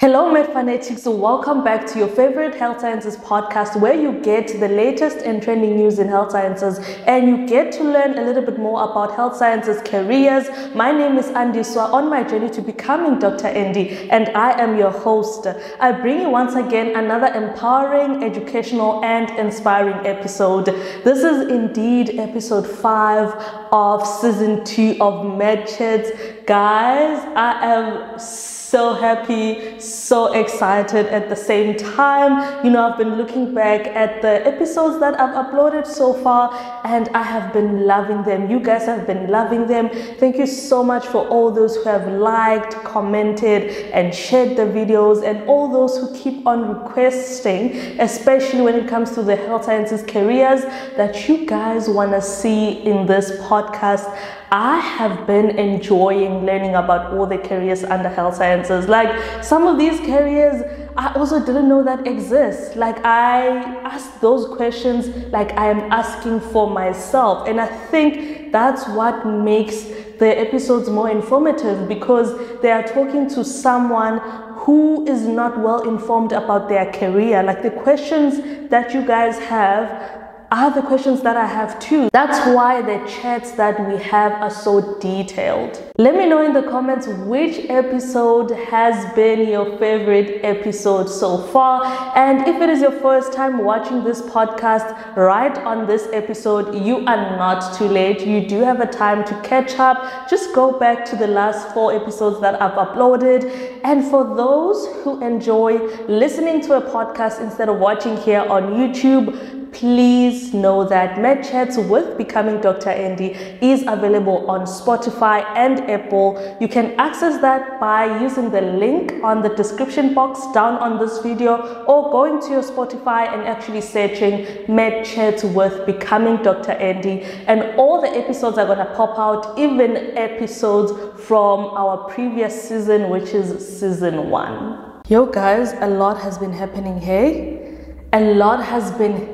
Hello, Med Fanatics. Welcome back to your favorite health sciences podcast, where you get the latest and trending news in health sciences and you get to learn a little bit more about health sciences careers. My name is Andy Swa, on my journey to becoming Dr. Andy, and I am your host. I bring you once again another empowering, educational, and inspiring episode. This is indeed episode 5 of season 2 of MedChats. Guys, I am so happy, so excited at the same time. You know, I've been looking back at the episodes that I've uploaded so far and I have been loving them. You guys have been loving them. Thank you so much for all those who have liked, commented, and shared the videos, and all those who keep on requesting, especially when it comes to the health sciences careers that you guys want to see in this podcast. I have been enjoying learning about all the careers under health sciences. Like, some of these careers I also didn't know that exist. Like, I ask those questions like I am asking for myself, and I think that's what makes the episodes more informative, because they are talking to someone who is not well informed about their career. Like, the questions that you guys have are the questions that I have too. That's why the chats that we have are so detailed. Let me know in the comments which episode has been your favorite episode so far. And if it is your first time watching this podcast, right on this episode, you are not too late. You do have a time to catch up. Just go back to the last 4 episodes that I've uploaded. And for those who enjoy listening to a podcast instead of watching here on YouTube, please know that MedChats with Becoming Dr. Andy is available on Spotify and Apple. You can access that by using the link on the description box down on this video, or going to your Spotify and actually searching MedChats with Becoming Dr. Andy, and all the episodes are gonna pop out, even episodes from our previous season, which is season 1. Yo guys, a lot has been happening here. A lot has been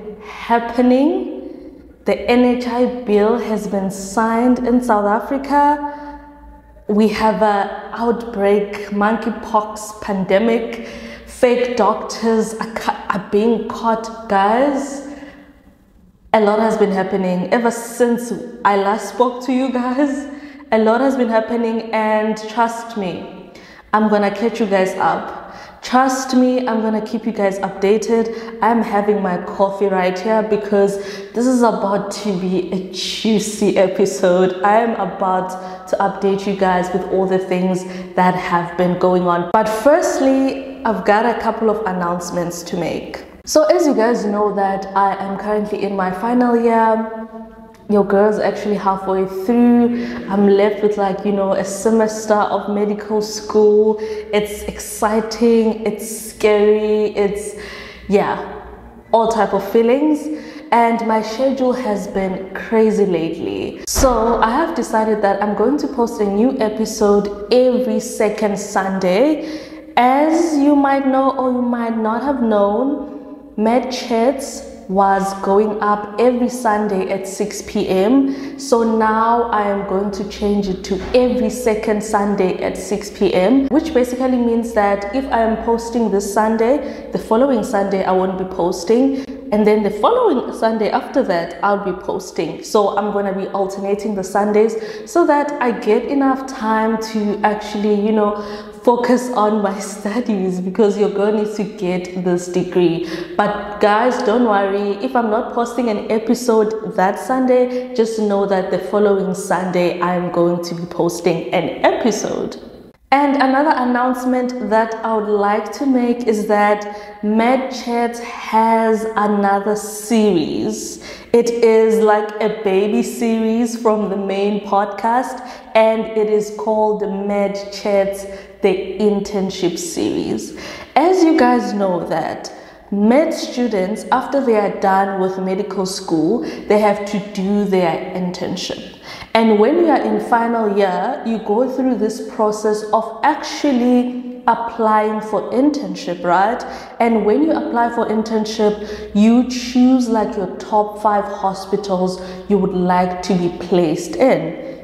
happening. The NHI bill has been signed in South Africa. We have an outbreak, monkeypox pandemic. Fake doctors are being caught. Guys, a lot has been happening ever since I last spoke to you guys. A lot has been happening, and trust me, I'm gonna catch you guys up. Trust me, I'm gonna keep you guys updated. I'm having my coffee right here because this is about to be a juicy episode. I am about to update you guys with all the things that have been going on. But firstly, I've got a couple of announcements to make. So as you guys know that I am currently in my final year. Your girl's actually halfway through. I'm left with, like, you know, a semester of medical school. It's exciting, it's scary, it's, yeah, all type of feelings. And my schedule has been crazy lately. So I have decided that I'm going to post a new episode every second Sunday. As you might know, or you might not have known, MedChats was going up every Sunday at 6 p.m. So now I am going to change it to every second Sunday at 6 p.m. which basically means that if I am posting this Sunday, the following Sunday I won't be posting, and then the following Sunday after that I'll be posting. So I'm going to be alternating the Sundays so that I get enough time to actually, you know, focus on my studies, because your girl needs to get this degree. But guys, don't worry, if I'm not posting an episode that Sunday, just know that the following Sunday I'm going to be posting an episode. And another announcement that I would like to make is that MedChats has another series. It is like a baby series from the main podcast, and it is called MedChats, the internship series. As you guys know that med students, after they are done with medical school, they have to do their internship. And when you are in final year, you go through this process of actually applying for internship, right? And when you apply for internship, you choose like your top 5 hospitals you would like to be placed in.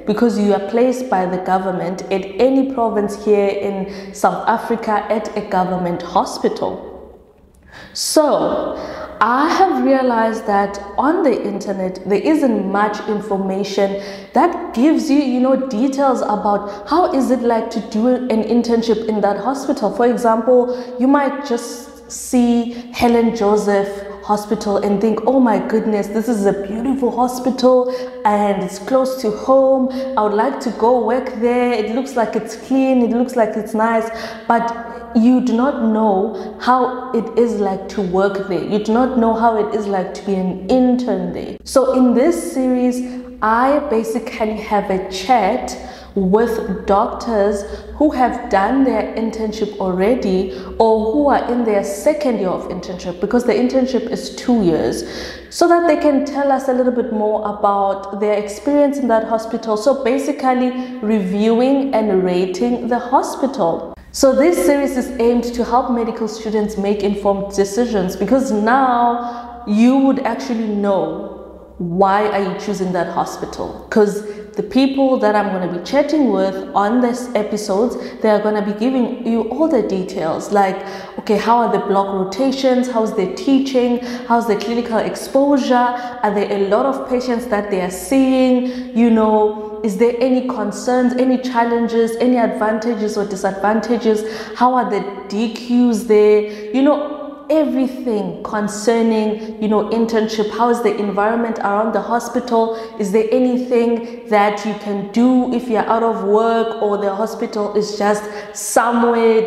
because you are placed by the government at any province here in South Africa at a government hospital. So I have realized that on the internet there isn't much information that gives you, details about how is it like to do an internship in that hospital. For example, you might just see Helen Joseph Hospital and think, oh my goodness, this is a beautiful hospital and it's close to home. I would like to go work there. It looks like it's clean, it looks like it's nice, but you do not know how it is like to work there. You do not know how it is like to be an intern there. So in this series, I basically have a chat with doctors who have done their internship already or who are in their second year of internship, because the internship is 2 years, so that they can tell us a little bit more about their experience in that hospital. So basically reviewing and rating the hospital. So this series is aimed to help medical students make informed decisions, because now you would actually know why are you choosing that hospital, because the people that I'm going to be chatting with on this episodes, they are going to be giving you all the details, like, okay, how are the block rotations, how's their teaching, how's the clinical exposure, are there a lot of patients that they are seeing, is there any concerns, any challenges, any advantages or disadvantages, how are the DQs there, everything concerning internship. How is the environment around the hospital? Is there anything that you can do if you're out of work or the hospital is just somewhere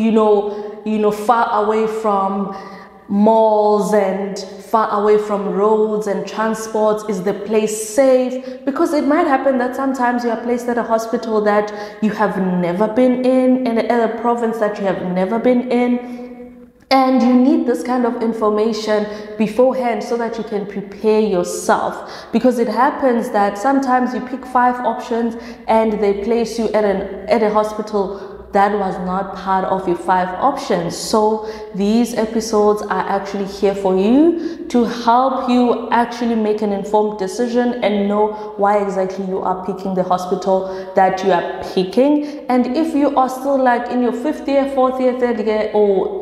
far away from malls and far away from roads and transports? Is the place safe? Because it might happen that sometimes you are placed at a hospital that you have never been in a province that you have never been in. And you need this kind of information beforehand so that you can prepare yourself, because it happens that sometimes you pick 5 options and they place you at a hospital that was not part of your 5 options. So these episodes are actually here for you to help you actually make an informed decision and know why exactly you are picking the hospital that you are picking. And if you are still like in your 5th year, 4th year, 3rd year, or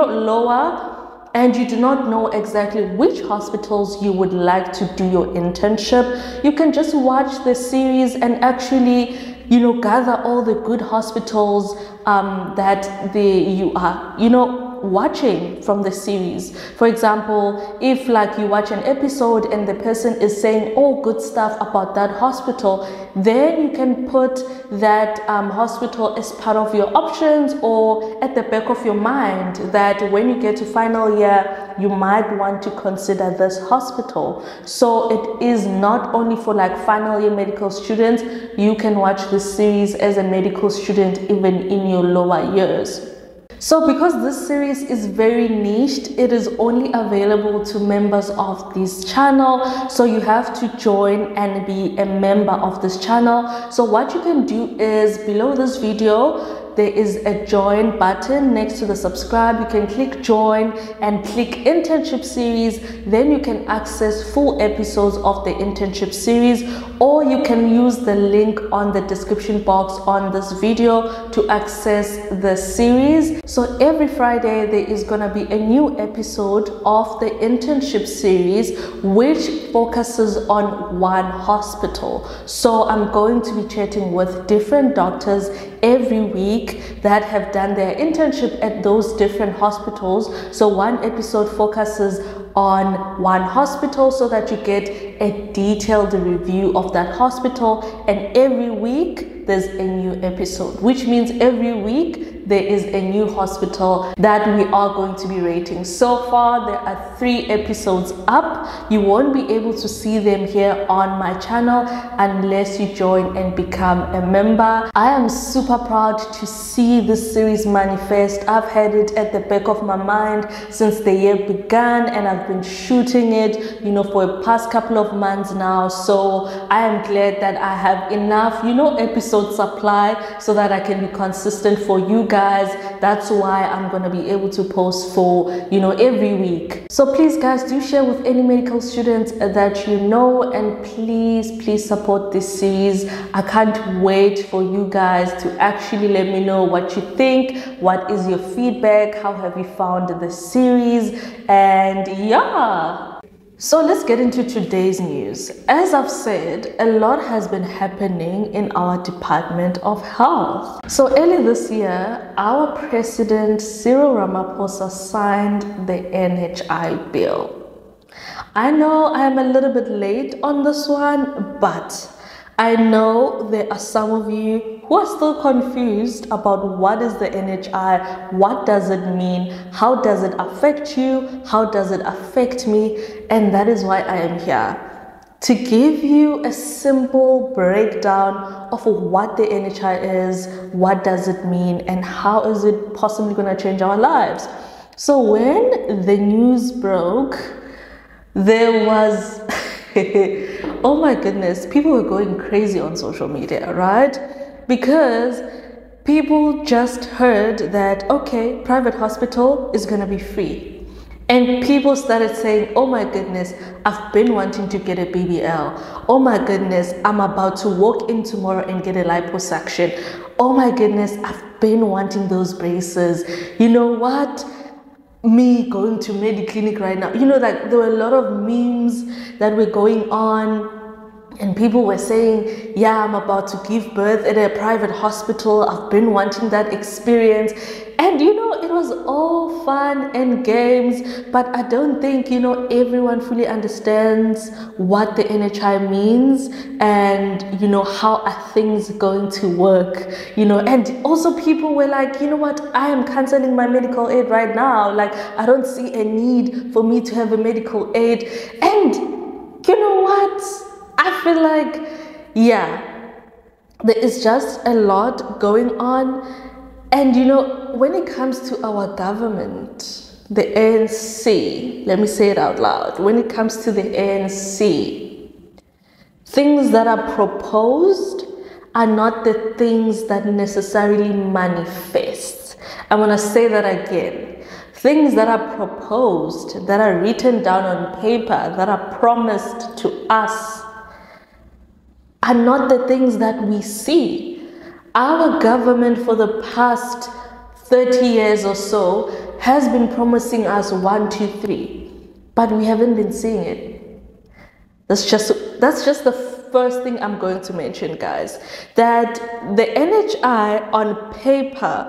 lower, and you do not know exactly which hospitals you would like to do your internship, you can just watch the series and actually gather all the good hospitals that you are watching from the series. For example, if like you watch an episode and the person is saying all good stuff about that hospital, then you can put that hospital as part of your options or at the back of your mind, that when you get to final year you might want to consider this hospital. So it is not only for like final year medical students. You can watch this series as a medical student even in your lower years. So because this series is very niched, it is only available to members of this channel. So you have to join and be a member of this channel. So what you can do is, below this video there is a join button next to the subscribe. You can click join and click internship series. Then you can access full episodes of the internship series, or you can use the link on the description box on this video to access the series. So every Friday there is gonna be a new episode of the internship series which focuses on one hospital. So I'm going to be chatting with different doctors every week that have done their internship at those different hospitals. So one episode focuses on one hospital so that you get a detailed review of that hospital, and every week there's a new episode, which means every week there is a new hospital that we are going to be rating. So far there are 3 episodes up. You won't be able to see them here on my channel unless you join and become a member. I am super proud to see this series manifest. I've had it at the back of my mind since the year began, and I've been shooting it for the past couple of months now. So I am glad that I have enough episode supply so that I can be consistent for you guys guys. That's why I'm gonna be able to post for, you know, every week. So please guys, do share with any medical students that you know, and please support this series. I can't wait for you guys to actually let me know what you think. What is your feedback? How have you found the series? And yeah, so let's get into today's news. As I've said, a lot has been happening in our Department of Health. So early this year, our President Cyril Ramaphosa signed the NHI bill. I know I'm a little bit late on this one, but I know there are some of you who are still confused about what is the NHI, what does it mean, how does it affect you, how does it affect me, and that is why I am here to give you a simple breakdown of what the NHI is, what does it mean, and how is it possibly going to change our lives. So when the news broke, there was oh my goodness, people were going crazy on social media, right? Because people just heard that, okay, private hospital is gonna be free. And people started saying, oh my goodness, I've been wanting to get a BBL. Oh my goodness, I'm about to walk in tomorrow and get a liposuction. Oh my goodness, I've been wanting those braces. You know what? Me going to Mediclinic right now, you know, like there were a lot of memes that were going on, and people were saying, yeah, I'm about to give birth at a private hospital, I've been wanting that experience. And you know, it was all fun and games, but I don't think, you know, everyone fully understands what the NHI means and, you know, how are things going to work, you know. And also people were like, you know what, I am canceling my medical aid right now. Like, I don't see a need for me to have a medical aid. And you know what? I feel like, yeah, there is just a lot going on. And you know, when it comes to our government, the ANC, let me say it out loud, when it comes to the ANC, things that are proposed are not the things that necessarily manifest. I want to say that again. Things that are proposed, that are written down on paper, that are promised to us, are not the things that we see. Our government for the past 30 years or so has been promising us 1, 2, 3, but we haven't been seeing it. That's just the first thing I'm going to mention, guys, that the NHI on paper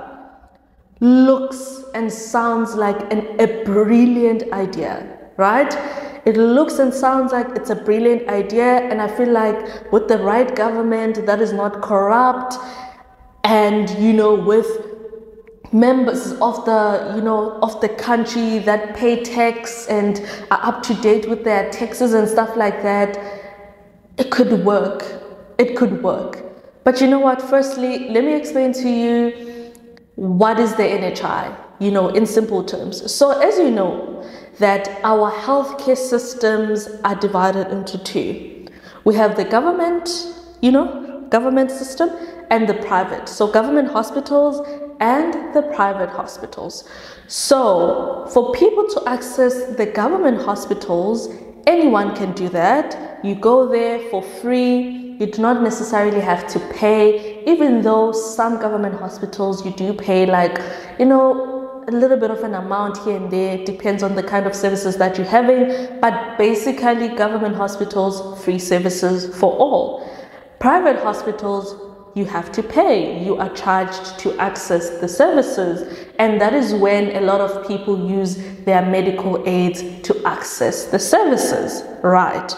looks and sounds like a brilliant idea, right? It looks and sounds like it's a brilliant idea, and I feel like with the right government that is not corrupt, and you know, with members of the, you know, of the country that pay tax and are up to date with their taxes and stuff like that, it could work. It could work. But you know what? Firstly, let me explain to you what is the NHI, you know, in simple terms. So as you know, that our healthcare systems are divided into two. We have the government, you know, government system, and the private. So government hospitals and the private hospitals. So for people to access the government hospitals, anyone can do that. You go there for free. You do not necessarily have to pay, even though some government hospitals you do pay, like, you know, a little bit of an amount here and there. It depends on the kind of services that you're having, but basically government hospitals, free services for all. Private hospitals, you have to pay. You are charged to access the services, and that is when a lot of people use their medical aids to access the services, right?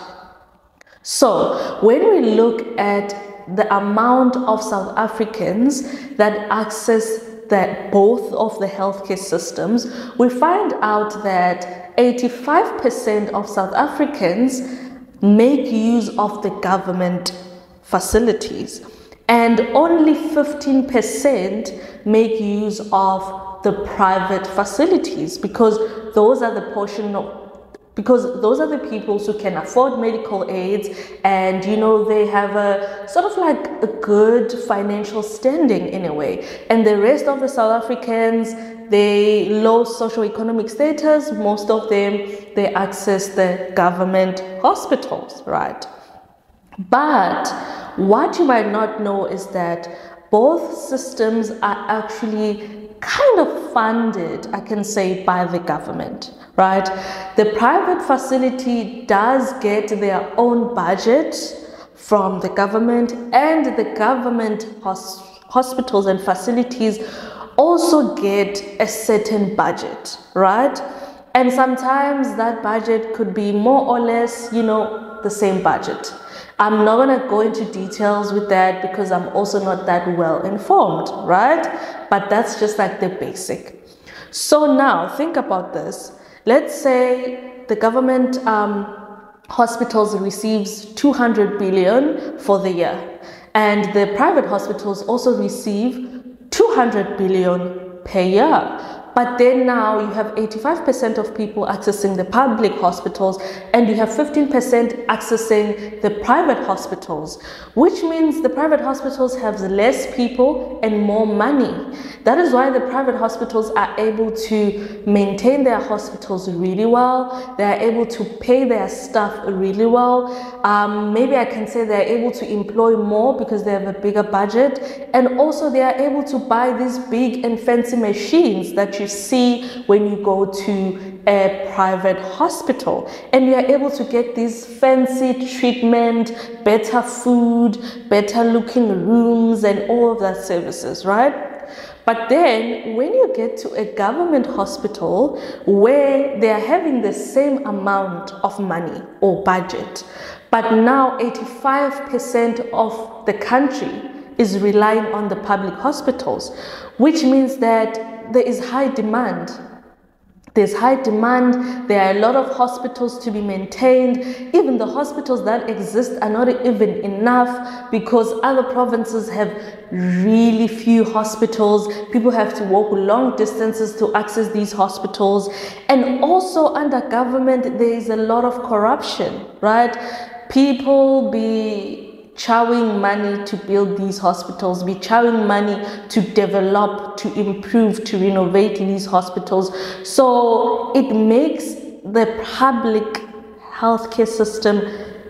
So when we look at the amount of South Africans that access both of the healthcare systems, we find out that 85% of South Africans make use of the government facilities, and only 15% make use of the private facilities, because those are the portion of because those are the people who can afford medical aids, and they have a sort of like a good financial standing in a way. And the rest of the South Africans, they low socioeconomic status, most of them, they access the government hospitals, right? But what you might not know is that both systems are actually kind of funded, I can say, by the government, right? The private facility does get their own budget from the government, and the government hospitals and facilities also get a certain budget, right? And sometimes that budget could be more or less, the same budget. I'm not going to go into details with that because I'm also not that well informed, right? But that's just like the basic. So now think about this. Let's say the government hospitals receives 200 billion for the year, and the private hospitals also receive 200 billion per year. But then now you have 85% of people accessing the public hospitals, and you have 15% accessing the private hospitals, which means the private hospitals have less people and more money. That is why the private hospitals are able to maintain their hospitals really well. They are able to pay their staff really well. Maybe I can say they are able to employ more because they have a bigger budget, and also they are able to buy these big and fancy machines that you see when you go to a private hospital, and you are able to get this fancy treatment, better food, better looking rooms, and all of that services, right? But then when you get to a government hospital where they are having the same amount of money or budget, but now 85% of the country is relying on the public hospitals, which means that there is high demand. There's high demand. There are a lot of hospitals to be maintained. Even the hospitals that exist are not even enough because other provinces have really few hospitals. People have to walk long distances to access these hospitals. And also under government, there is a lot of corruption, right? People be chowing money to build these hospitals, be chowing money to develop, to improve, to renovate these hospitals. So it makes the public healthcare system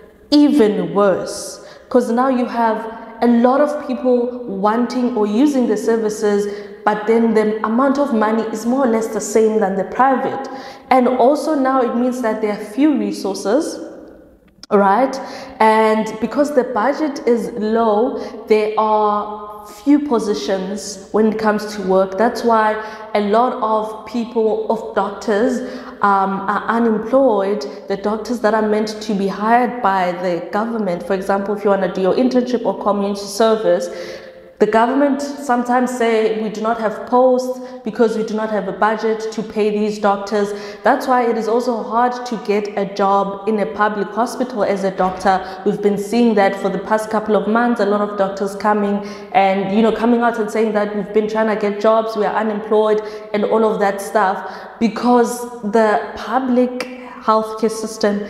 even worse, because now you have a lot of people wanting or using the services, but then the amount of money is more or less the same than the private. And also now it means that there are few resources, right? And because the budget is low, there are few positions when it comes to work. That's why a lot of people, of doctors, are unemployed. The doctors that are meant to be hired by the government, for example, if you want to do your internship or community service, the government sometimes say we do not have posts because we do not have a budget to pay these doctors. That's why it is also hard to get a job in a public hospital as a doctor. We've been seeing that for the past couple of months, a lot of doctors coming and, coming out and saying that we've been trying to get jobs, we are unemployed and all of that stuff, because the public healthcare system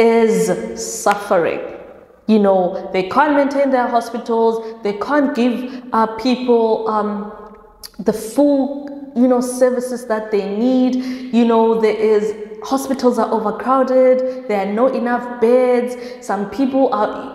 is suffering. They can't maintain their hospitals. They can't give people the full, services that they need. Hospitals are overcrowded. There are not enough beds. Some people are,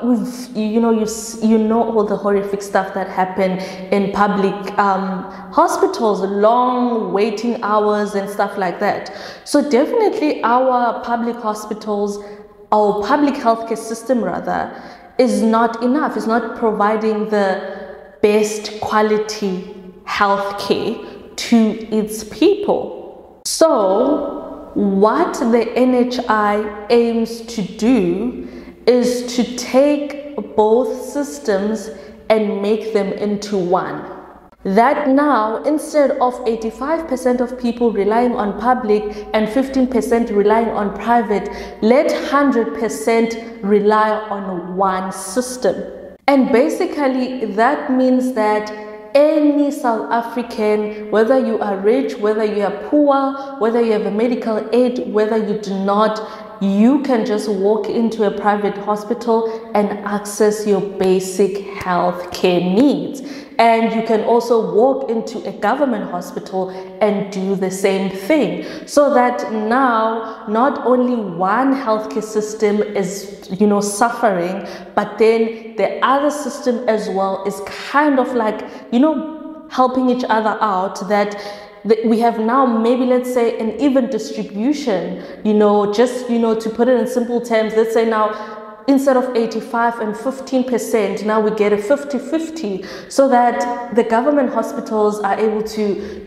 all the horrific stuff that happen in public hospitals, long waiting hours and stuff like that. So definitely our public hospitals, our public healthcare system rather, is not enough. It's not providing the best quality healthcare to its people. So what the NHI aims to do is to take both systems and make them into one. That now, instead of 85% of people relying on public and 15% relying on private, let 100% rely on one system. And basically that means that any South African, whether you are rich, whether you are poor, whether you have a medical aid, whether you do not, you can just walk into a private hospital and access your basic health care needs. And you can also walk into a government hospital and do the same thing. So that now not only one healthcare system is, suffering, but then the other system as well is kind of like, helping each other out, that we have now maybe, let's say, an even distribution, just, to put it in simple terms, let's say now, instead of 85 and 15%, now we get a 50-50, so that the government hospitals are able to,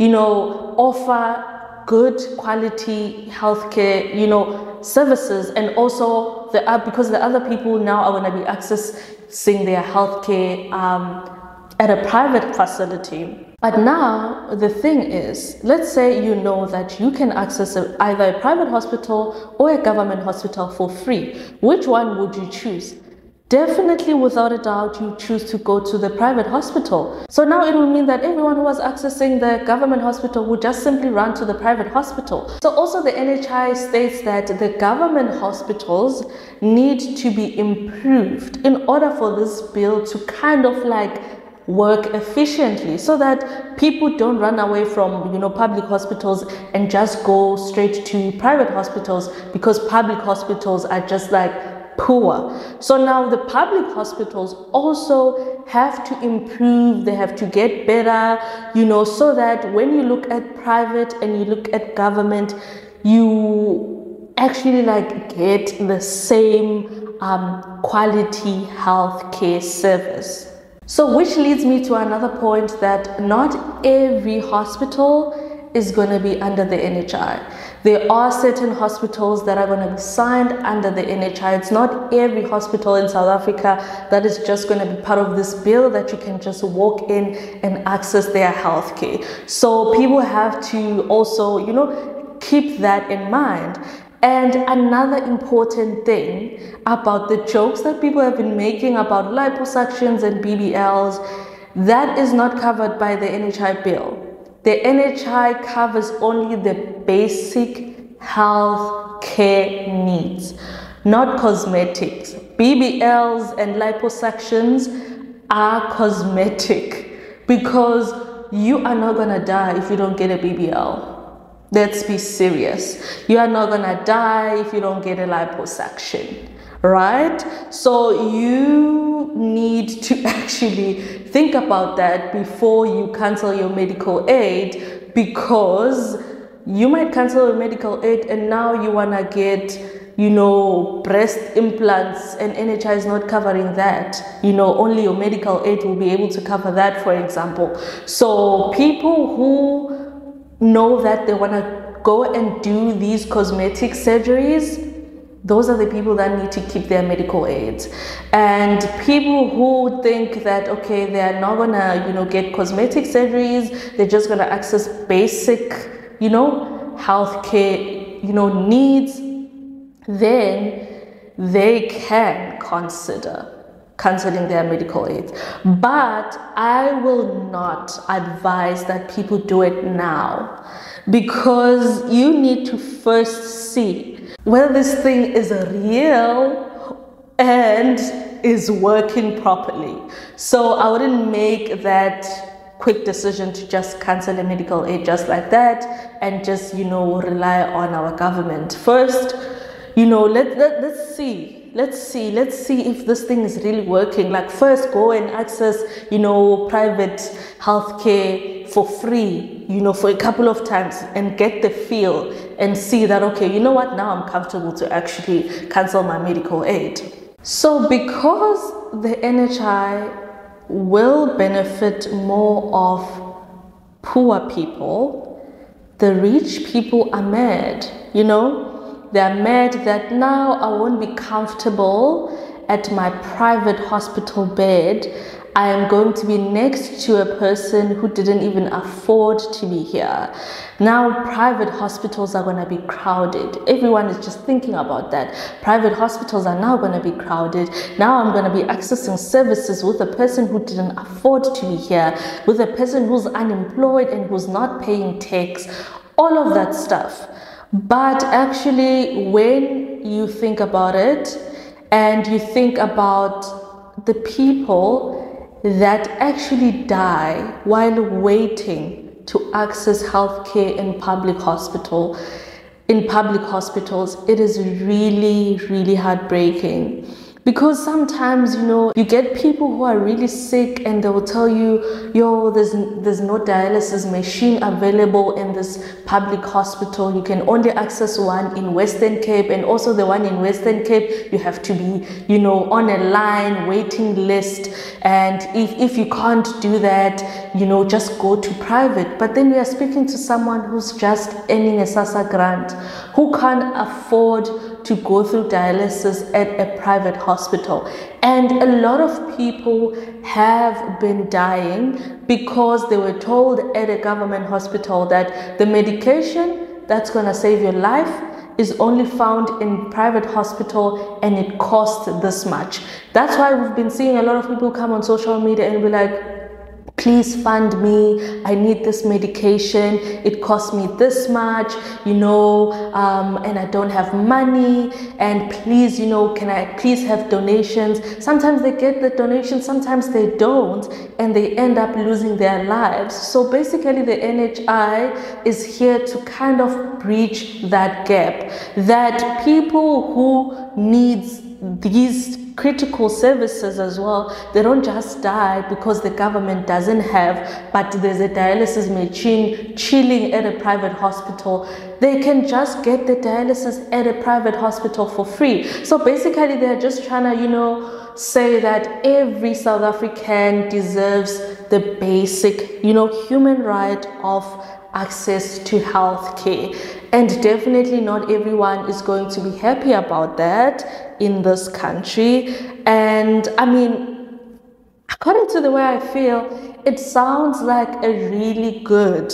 offer good quality healthcare, services, and also because the other people now are going to be accessing their healthcare at a private facility. But now the thing is, let's say that you can access either a private hospital or a government hospital for free. Which one would you choose? Definitely, without a doubt, you choose to go to the private hospital. So now it will mean that everyone who was accessing the government hospital would just simply run to the private hospital. So also the NHI states that the government hospitals need to be improved in order for this bill to kind of like work efficiently, so that people don't run away from public hospitals and just go straight to private hospitals, because public hospitals are just like poor. So now the public hospitals also have to improve, they have to get better, so that when you look at private and you look at government, you actually like get the same quality healthcare service. So which leads me to another point, that not every hospital is going to be under the NHI. There are certain hospitals that are going to be signed under the NHI. It's not every hospital in South Africa that is just going to be part of this bill that you can just walk in and access their healthcare. So people have to also, keep that in mind. And another important thing about the jokes that people have been making about liposuctions and BBLs, that is not covered by the NHI bill. The NHI covers only the basic health care needs, not cosmetics. BBLs and liposuctions are cosmetic, because you are not going to die if you don't get a BBL. Let's be serious. You are not gonna die if you don't get a liposuction, right? So you need to actually think about that before you cancel your medical aid, because you might cancel your medical aid and now you wanna get, breast implants, and NHI is not covering that. Only your medical aid will be able to cover that, for example. So people who know that they want to go and do these cosmetic surgeries, those are the people that need to keep their medical aids. And people who think that, okay, they are not gonna, get cosmetic surgeries, they're just gonna access basic, healthcare, needs, then they can consider cancelling their medical aids. But I will not advise that people do it now, because you need to first see whether this thing is real and is working properly. So I wouldn't make that quick decision to just cancel a medical aid just like that and just, rely on our government. First, let's see. Let's see if this thing is really working. Like, first go and access, private healthcare for free, for a couple of times, and get the feel and see that, okay, now I'm comfortable to actually cancel my medical aid. So because the NHI will benefit more of poor people, the rich people are mad, They're mad that now I won't be comfortable at my private hospital bed. I am going to be next to a person who didn't even afford to be here. Now private hospitals are going to be crowded. Everyone is just thinking about that. Private hospitals are now going to be crowded. Now I'm going to be accessing services with a person who didn't afford to be here, with a person who's unemployed and who's not paying tax, all of that stuff. But actually, when when you think about it and you think about the people that actually die while waiting to access healthcare in public hospitals, it is really, really heartbreaking. Because sometimes, you get people who are really sick and they will tell you, yo, there's no dialysis machine available in this public hospital. You can only access one in Western Cape, and also the one in Western Cape, you have to be, on a line, waiting list. And if you can't do that, just go to private. But then we are speaking to someone who's just earning a SASSA grant, who can't afford to go through dialysis at a private hospital. And a lot of people have been dying because they were told at a government hospital that the medication that's going to save your life is only found in private hospital and it costs this much. That's why we've been seeing a lot of people come on social media and be like, please fund me, I need this medication, it costs me this much, and I don't have money, and please, can I please have donations? Sometimes they get the donations, sometimes they don't, and they end up losing their lives. So basically the NHI is here to kind of bridge that gap, that people who needs these critical services as well, they don't just die because the government doesn't have, but there's a dialysis machine chilling at a private hospital. They can just get the dialysis at a private hospital for free. So basically they're just trying to, say that every South African deserves the basic, human right of access to health care. And definitely not everyone is going to be happy about that in this country. And I mean, according to the way I feel, it sounds like a really good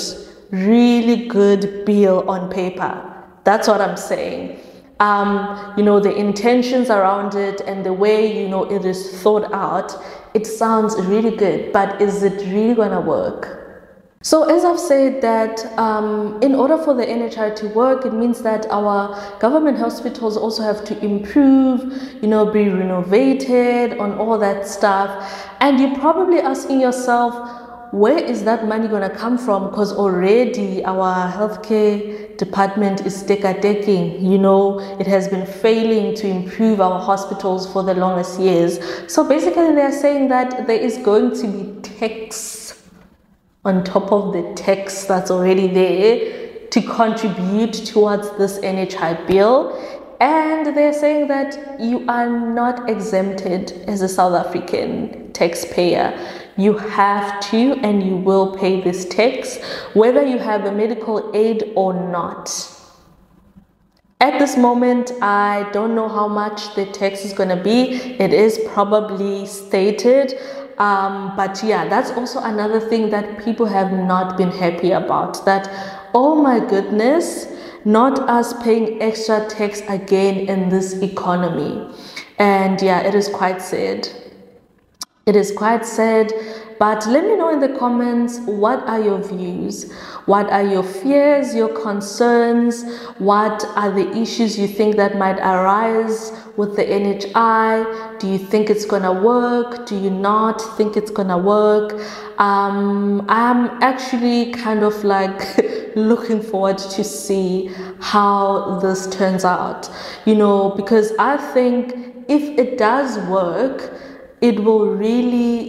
bill on paper. That's what I'm saying. The intentions around it and the way, it is thought out, it sounds really good, but is it really gonna work? So as I've said that in order for the NHI to work, it means that our government hospitals also have to improve, be renovated on all that stuff. And you're probably asking yourself, where is that money going to come from? Because already our healthcare department is decking. It has been failing to improve our hospitals for the longest years. So basically they're saying that there is going to be tax on top of the tax that's already there to contribute towards this NHI bill. And they're saying that you are not exempted as a South African taxpayer. You have to and you will pay this tax, whether you have a medical aid or not. At this moment, I don't know how much the tax is going to be. It is probably stated. But yeah, that's also another thing that people have not been happy about, that, oh my goodness, not us paying extra tax again in this economy. And yeah, it is quite sad. It is quite sad. But let me know in the comments, what are your views? What are your fears, your concerns? What are the issues you think that might arise with the NHI? Do you think it's gonna work? Do you not think it's gonna work? I'm actually kind of like looking forward to see how this turns out, because I think if it does work, it will really,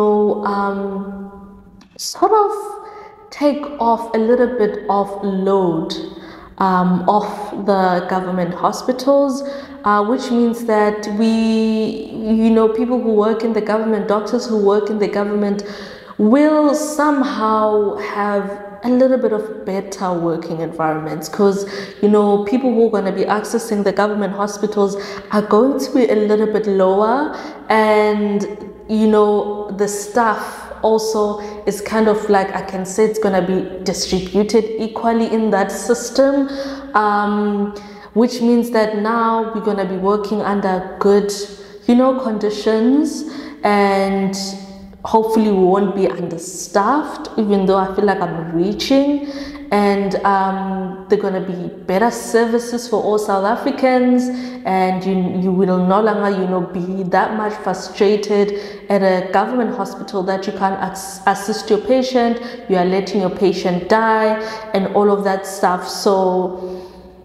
sort of take off a little bit of load off the government hospitals, which means that people who work in the government, doctors who work in the government, will somehow have a little bit of better working environments, because people who are going to be accessing the government hospitals are going to be a little bit lower, and the staff also is kind of like, I can say it's going to be distributed equally in that system, which means that now we're going to be working under good conditions, and hopefully we won't be understaffed, even though I feel like I'm reaching. And there are going to be better services for all South Africans, and you will no longer, be that much frustrated at a government hospital that you can't assist your patient, you are letting your patient die, and all of that stuff. So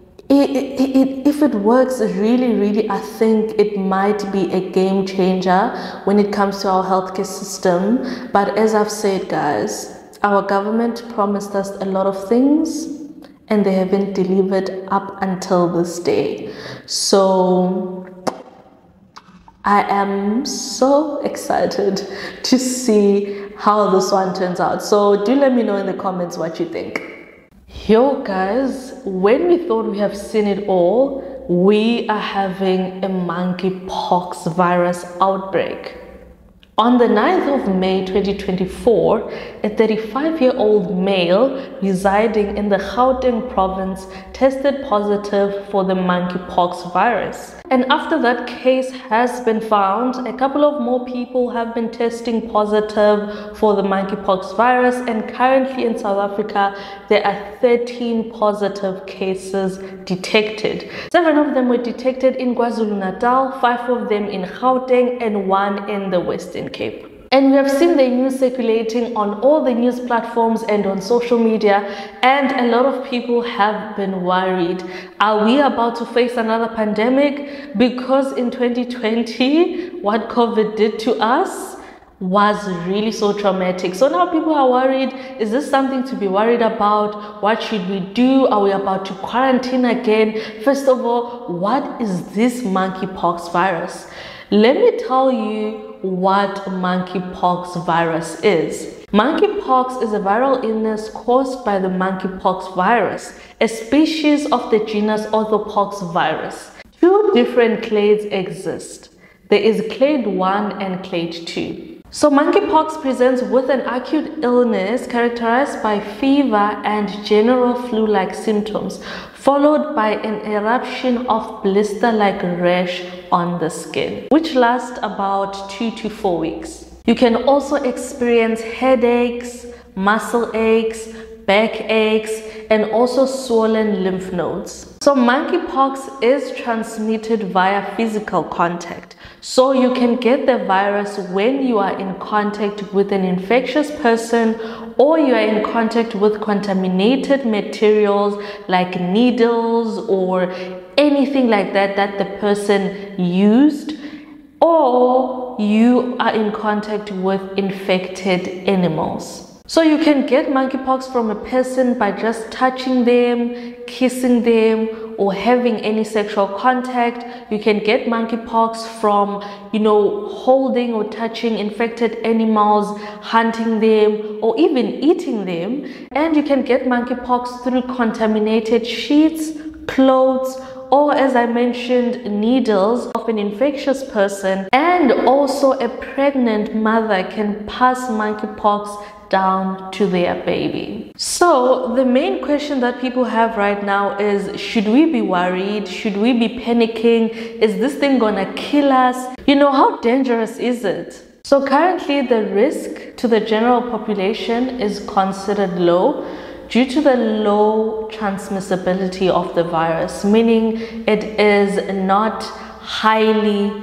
if it works really, I think it might be a game changer when it comes to our healthcare system. But as I've said, guys, our government promised us a lot of things and they haven't delivered up until this day. So I am so excited to see how this one turns out. So do let me know in the comments what you think. Yo guys, when we thought we have seen it all, we are having a monkeypox virus outbreak. On the 9th of May 2024, a 35-year-old male residing in the Gauteng province tested positive for the monkeypox virus. And after that case has been found, a couple of more people have been testing positive for the monkeypox virus, and currently in South Africa, there are 13 positive cases detected. 7 of them were detected in KwaZulu-Natal, 5 of them in Gauteng, and 1 in the Western Cape. And we have seen the news circulating on all the news platforms and on social media, and a lot of people have been worried. Are we about to face another pandemic? Because in 2020, what COVID did to us was really so traumatic. So now people are worried. Is this something to be worried about? What should we do? Are we about to quarantine again? First of all, what is this monkeypox virus? Let me tell you what monkeypox virus is. Monkeypox is a viral illness caused by the monkeypox virus, a species of the genus Orthopox virus. 2 different clades exist. There is clade 1 and clade 2. So monkeypox presents with an acute illness characterized by fever and general flu-like symptoms, followed by an eruption of blister-like rash on the skin, which lasts about 2 to 4 weeks. You can also experience headaches, muscle aches, back aches, and also swollen lymph nodes. So monkeypox is transmitted via physical contact. So you can get the virus when you are in contact with an infectious person, or you are in contact with contaminated materials like needles or anything like that that the person used, or you are in contact with infected animals. So you can get monkeypox from a person by just touching them, kissing them, or having any sexual contact. You can get monkeypox from, holding or touching infected animals, hunting them, or even eating them. And you can get monkeypox through contaminated sheets, clothes, or, as I mentioned, needles of an infectious person. And also a pregnant mother can pass monkeypox down to their baby. So the main question that people have right now is, should we be worried? Should we be panicking? Is this thing gonna kill us? How dangerous is it? So currently the risk to the general population is considered low due to the low transmissibility of the virus, meaning it is not highly,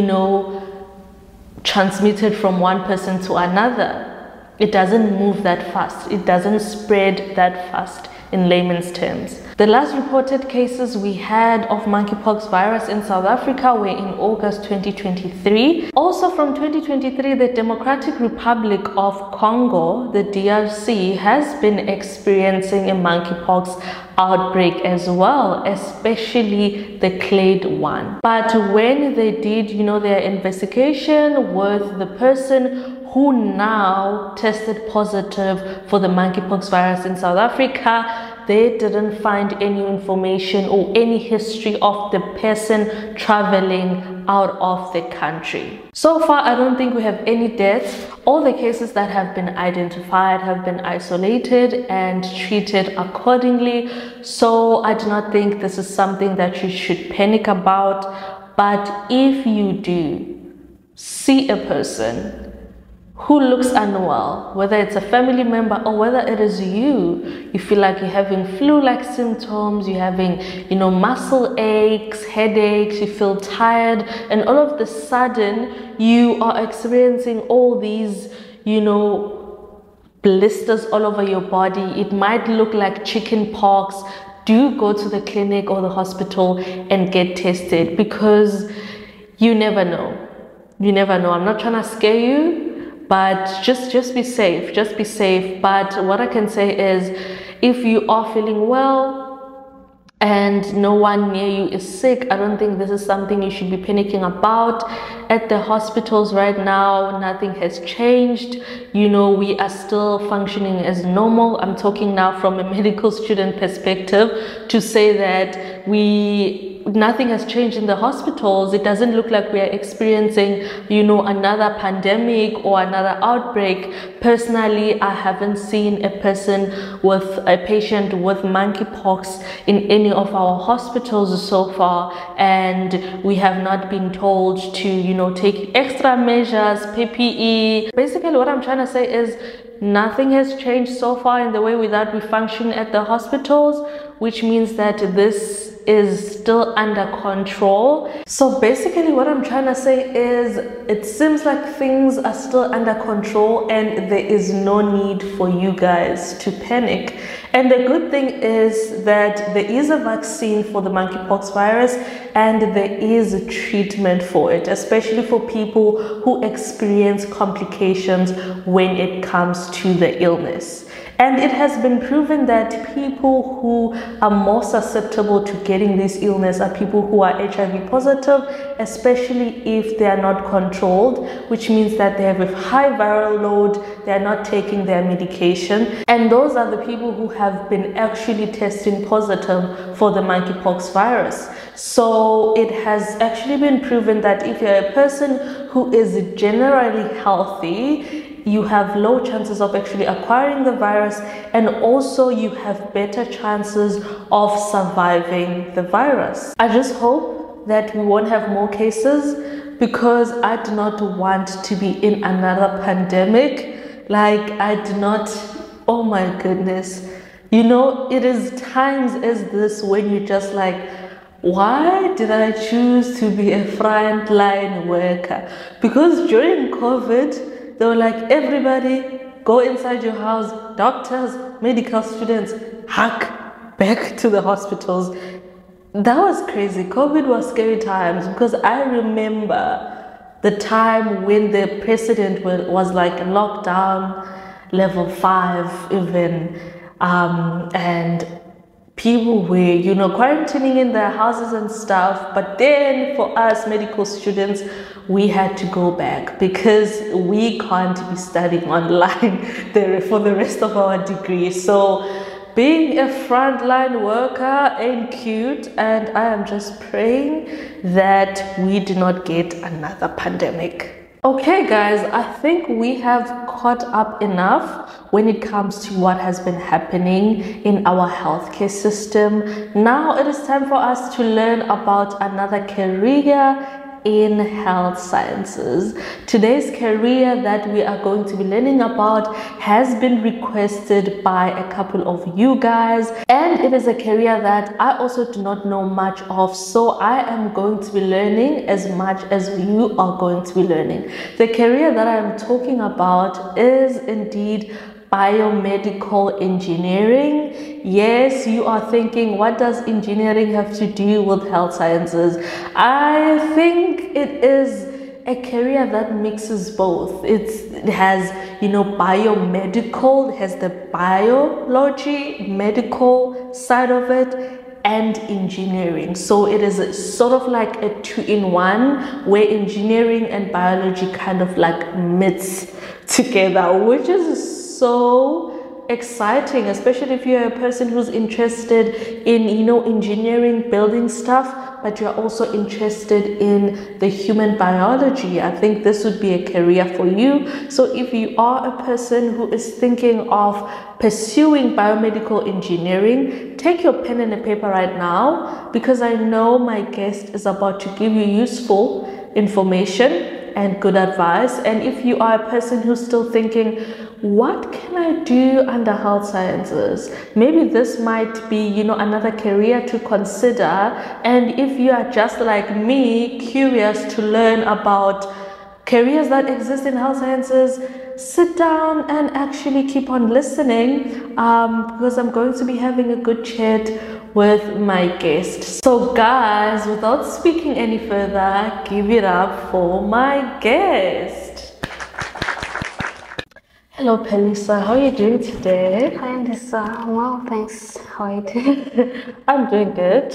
transmitted from one person to another. It doesn't move that fast. It doesn't spread that fast in layman's terms. The last reported cases we had of monkeypox virus in South Africa were in August 2023. Also from 2023, the Democratic Republic of Congo, the DRC, has been experiencing a monkeypox outbreak as well, especially the clade 1. But when they did, their investigation with the person who now tested positive for the monkeypox virus in South Africa, they didn't find any information or any history of the person traveling out of the country. So far, I don't think we have any deaths. All the cases that have been identified have been isolated and treated accordingly. So I do not think this is something that you should panic about. But if you do see a person who looks unwell, whether it's a family member or whether it is you feel like you're having flu-like symptoms, you're having, muscle aches, headaches, you feel tired, and all of the sudden you are experiencing all these, blisters all over your body. It might look like chicken pox. Do go to the clinic or the hospital and get tested, because you never know. You never know. I'm not trying to scare you, but just be safe. Just be safe. But what I can say is, if you are feeling well and no one near you is sick, I don't think this is something you should be panicking about. At the hospitals right now, nothing has changed. We are still functioning as normal. I'm talking now from a medical student perspective to say that nothing has changed in the hospitals. It doesn't look like we are experiencing, another pandemic or another outbreak. Personally, I haven't seen a patient with monkeypox in any of our hospitals so far, and we have not been told to, take extra measures, PPE. Basically, what I'm trying to say is nothing has changed so far in the way that we function at the hospitals, which means that this is still under control. So basically what I'm trying to say is, it seems like things are still under control and there is no need for you guys to panic. And the good thing is that there is a vaccine for the monkeypox virus and there is a treatment for it, especially for people who experience complications when it comes to the illness. And it has been proven that people who are more susceptible to getting this illness are people who are HIV positive, especially if they are not controlled, which means that they have a high viral load, they are not taking their medication. And those are the people who have been actually testing positive for the monkeypox virus. So it has actually been proven that if you're a person who is generally healthy, you have low chances of actually acquiring the virus, and also you have better chances of surviving the virus. I just hope that we won't have more cases, because I do not want to be in another pandemic. I do not, oh my goodness. It is times as this when you just why did I choose to be a frontline worker? Because during COVID, they were like, everybody go inside your house, doctors, medical students, hack back to the hospitals. That was crazy. COVID was scary times, because I remember the time when the president was lockdown, level 5 even, and people were, quarantining in their houses and stuff. But then for us medical students, we had to go back because we can't be studying online for the rest of our degree. So being a frontline worker ain't cute, and I am just praying that we do not get another pandemic. Okay guys, I think we have caught up enough when it comes to what has been happening in our healthcare system. Now it is time for us to learn about another career in health sciences. Today's career that we are going to be learning about has been requested by a couple of you guys, and it is a career that I also do not know much of, so I am going to be learning as much as you are going to be learning. The career that I am talking about is indeed biomedical engineering. Yes, you are thinking, what does engineering have to do with health sciences? I think it is a career that mixes both. It has, biomedical, it has the biology, medical side of it, and engineering. So it is sort of like a 2-in-1, where engineering and biology kind of meets together, which is so exciting, especially if you're a person who's interested in engineering, building stuff, but you're also interested in the human biology. I think this would be a career for you. So if you are a person who is thinking of pursuing biomedical engineering, take your pen and a paper right now, because I know my guest is about to give you useful information. and good advice. And if you are a person who's still thinking, what can I do under health sciences? Maybe this might be, you know, another career to consider. And if you are just like me, curious to learn about careers that exist in health sciences, sit down and actually keep on listening, because I'm going to be having a good chat with my guest. So guys, without speaking any further, give it up for my guest. Hello Pelisa, how are you doing today? Hi Lisa, well thanks. How are you doing? I'm doing good.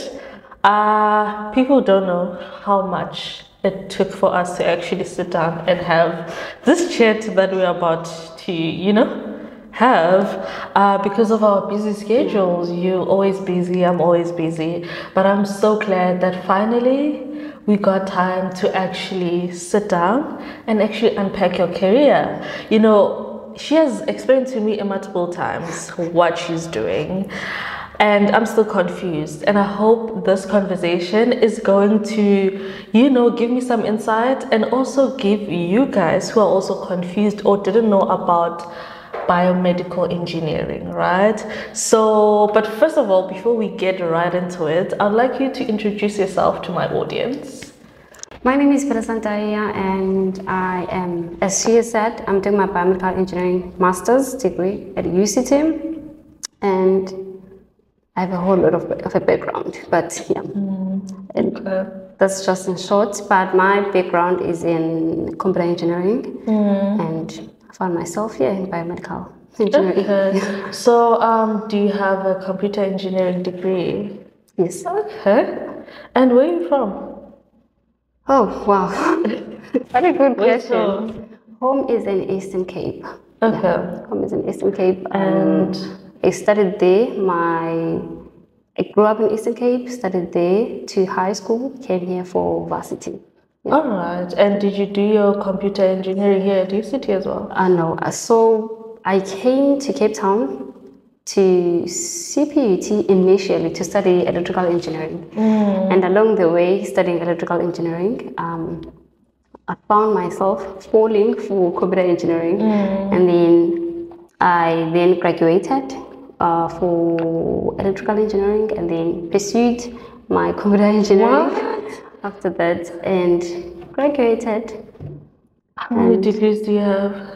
People don't know how much it took for us to actually sit down and have this chat that we're about to, you know, have, because of our busy schedules. You're always busy, I'm always busy, but I'm so glad that finally we got time to actually sit down and actually unpack your career. You know, she has explained to me multiple times what she's doing, and I'm still confused. And I hope this conversation is going to, you know, give me some insight and also give you guys who are also confused or didn't know about biomedical engineering, right? So, but first of all, before we get right into it, I'd like you to introduce yourself to my audience. My name is Pelisa Ntaiya, and I am, as she has said, I'm doing my biomedical engineering master's degree at UCT, and I have a whole lot of a background, but yeah, okay. That's just in short. But my background is in computer engineering, and I found myself here in biomedical engineering. Okay. So, do you have a computer engineering degree? Yes. Okay. And where are you from? Oh, wow. What a good Where's question. home? Home is in Eastern Cape. Okay. Yeah, home is in Eastern Cape. And I studied there. I grew up in Eastern Cape, studied there to high school, came here for varsity. Yeah. All right. And did you do your computer engineering here at UCT as well? No. So I came to Cape Town to CPUT initially to study electrical engineering. And along the way, studying electrical engineering, I found myself falling for computer engineering. And then I then graduated for electrical engineering and then pursued my computer engineering after that and graduated. How many degrees do you have?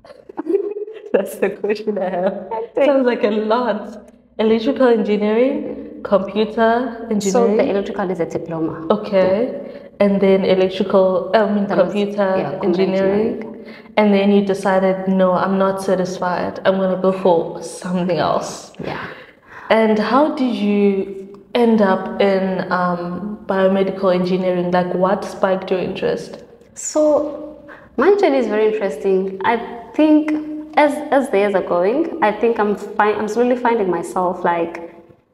That's the question I have. Sounds like a lot. Electrical engineering, computer engineering. So the electrical is a diploma. Okay. And then computer engineering. And then you decided, no, I'm not satisfied. I'm going to go for something else. Yeah. And how did you end up in biomedical engineering? Like, what spiked your interest? So my journey is very interesting. I think as the years are going, I think I'm slowly finding myself like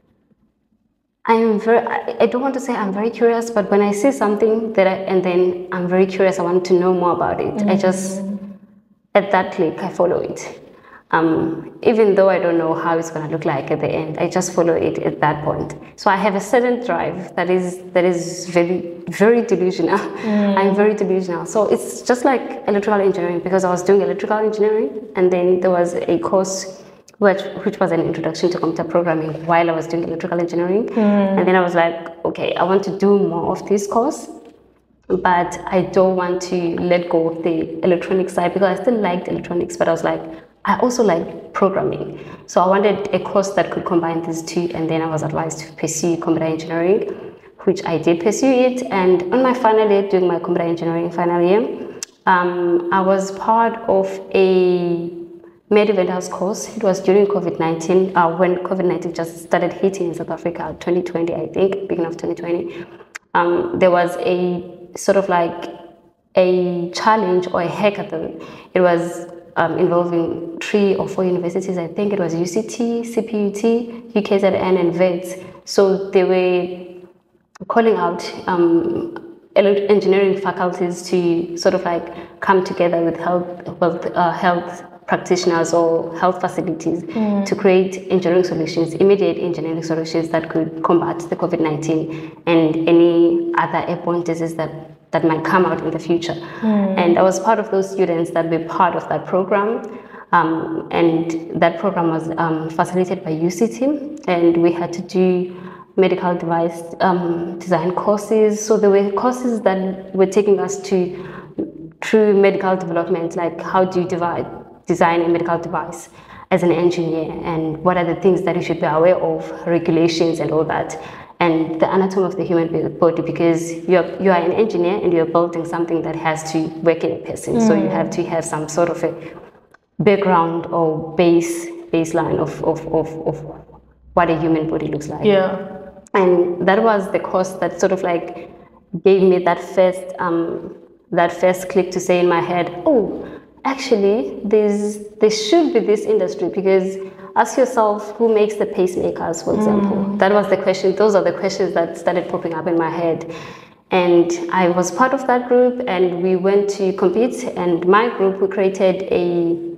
I don't want to say I'm very curious, but when I see something and then I'm very curious, I want to know more about it. I just, at that click, I follow it. Even though I don't know how it's going to look like at the end, I just follow it at that point. So I have a certain drive that is very, very delusional. I'm very delusional. So it's just like electrical engineering, because I was doing electrical engineering, and then there was a course which was an introduction to computer programming while I was doing electrical engineering. And then I was like, okay, I want to do more of this course, but I don't want to let go of the electronic side, because I still liked electronics, but I was like, I also like programming. So I wanted a course that could combine these two, and then I was advised to pursue computer engineering, which I did pursue it. And on my final year, doing my computer engineering final year, I was part of a Medivendors course. It was during COVID-19, when COVID-19 just started hitting in South Africa, 2020, I think, beginning of 2020. There was a sort of like a challenge or a hackathon. It was involving 3 or 4 universities. I think it was UCT, CPUT, UKZN, and VETS. So they were calling out engineering faculties to sort of like come together with health practitioners or health facilities to create engineering solutions, immediate engineering solutions that could combat the COVID-19 and any other airborne disease that that might come out in the future. And I was part of those students that were part of that program. And that program was facilitated by UCT, and we had to do medical device design courses. So there were courses that were taking us through medical development, like how do you design a medical device as an engineer, and what are the things that you should be aware of, regulations and all that, and the anatomy of the human body, because you are an engineer and you're building something that has to work in a person. So you have to have some sort of a background or baseline of what a human body looks like. Yeah. And that was the course that sort of like gave me that first click to say in my head, oh, actually there should be this industry, because ask yourself, who makes the pacemakers, for example? That was the question. Those are the questions that started popping up in my head. And I was part of that group, and we went to compete, and my group, we created a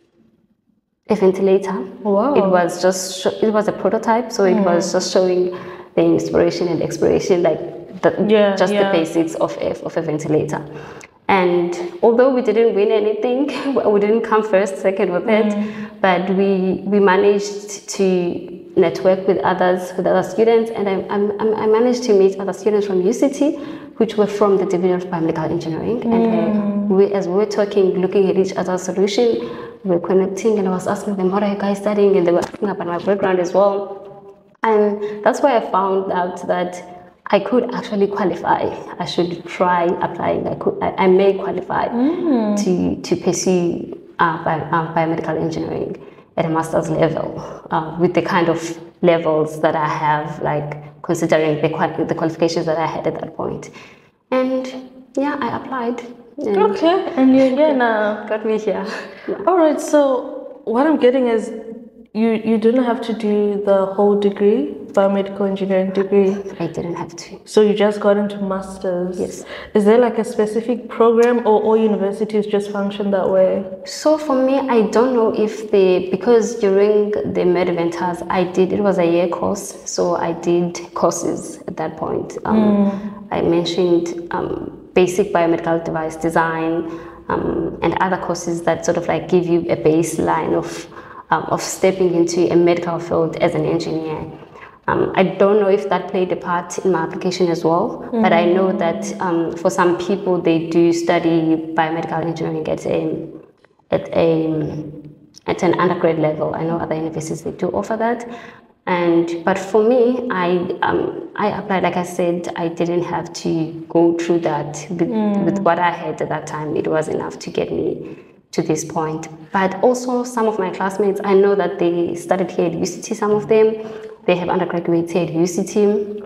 ventilator. Wow. It was a prototype, so it was just showing the inspiration and exploration, like the basics of a ventilator. And although we didn't win anything, we didn't come first, second with it, but we managed to network with other students, and I managed to meet other students from UCT, which were from the Division of Biomedical Engineering. And as we were talking, looking at each other's solution, we were connecting, and I was asking them, what are you guys studying? And they were asking about my background as well. And that's why I found out that I could actually qualify. I should try applying. I may qualify to pursue biomedical engineering at a master's level, with the kind of levels that I have, like considering the qualifications that I had at that point. And yeah, I applied. Okay, and you're here now. Got me here. Yeah. All right, so what I'm getting is you didn't have to do the whole degree, biomedical engineering degree. I didn't have to. So you just got into masters. Yes. Is there like a specific program, or all universities just function that way? So for me, I don't know if because during the Medventures, it was a year course, so I did courses at that point. I mentioned basic biomedical device design, and other courses that sort of like give you a baseline of stepping into a medical field as an engineer. I don't know if that played a part in my application as well, but I know that for some people, they do study biomedical engineering at an undergrad level. I know other universities, they do offer that. But for me, I applied, like I said, I didn't have to go through that with what I had at that time. It was enough to get me to this point. But also some of my classmates, I know that they studied here at UCT, some of them, they have undergraduates here at UCT.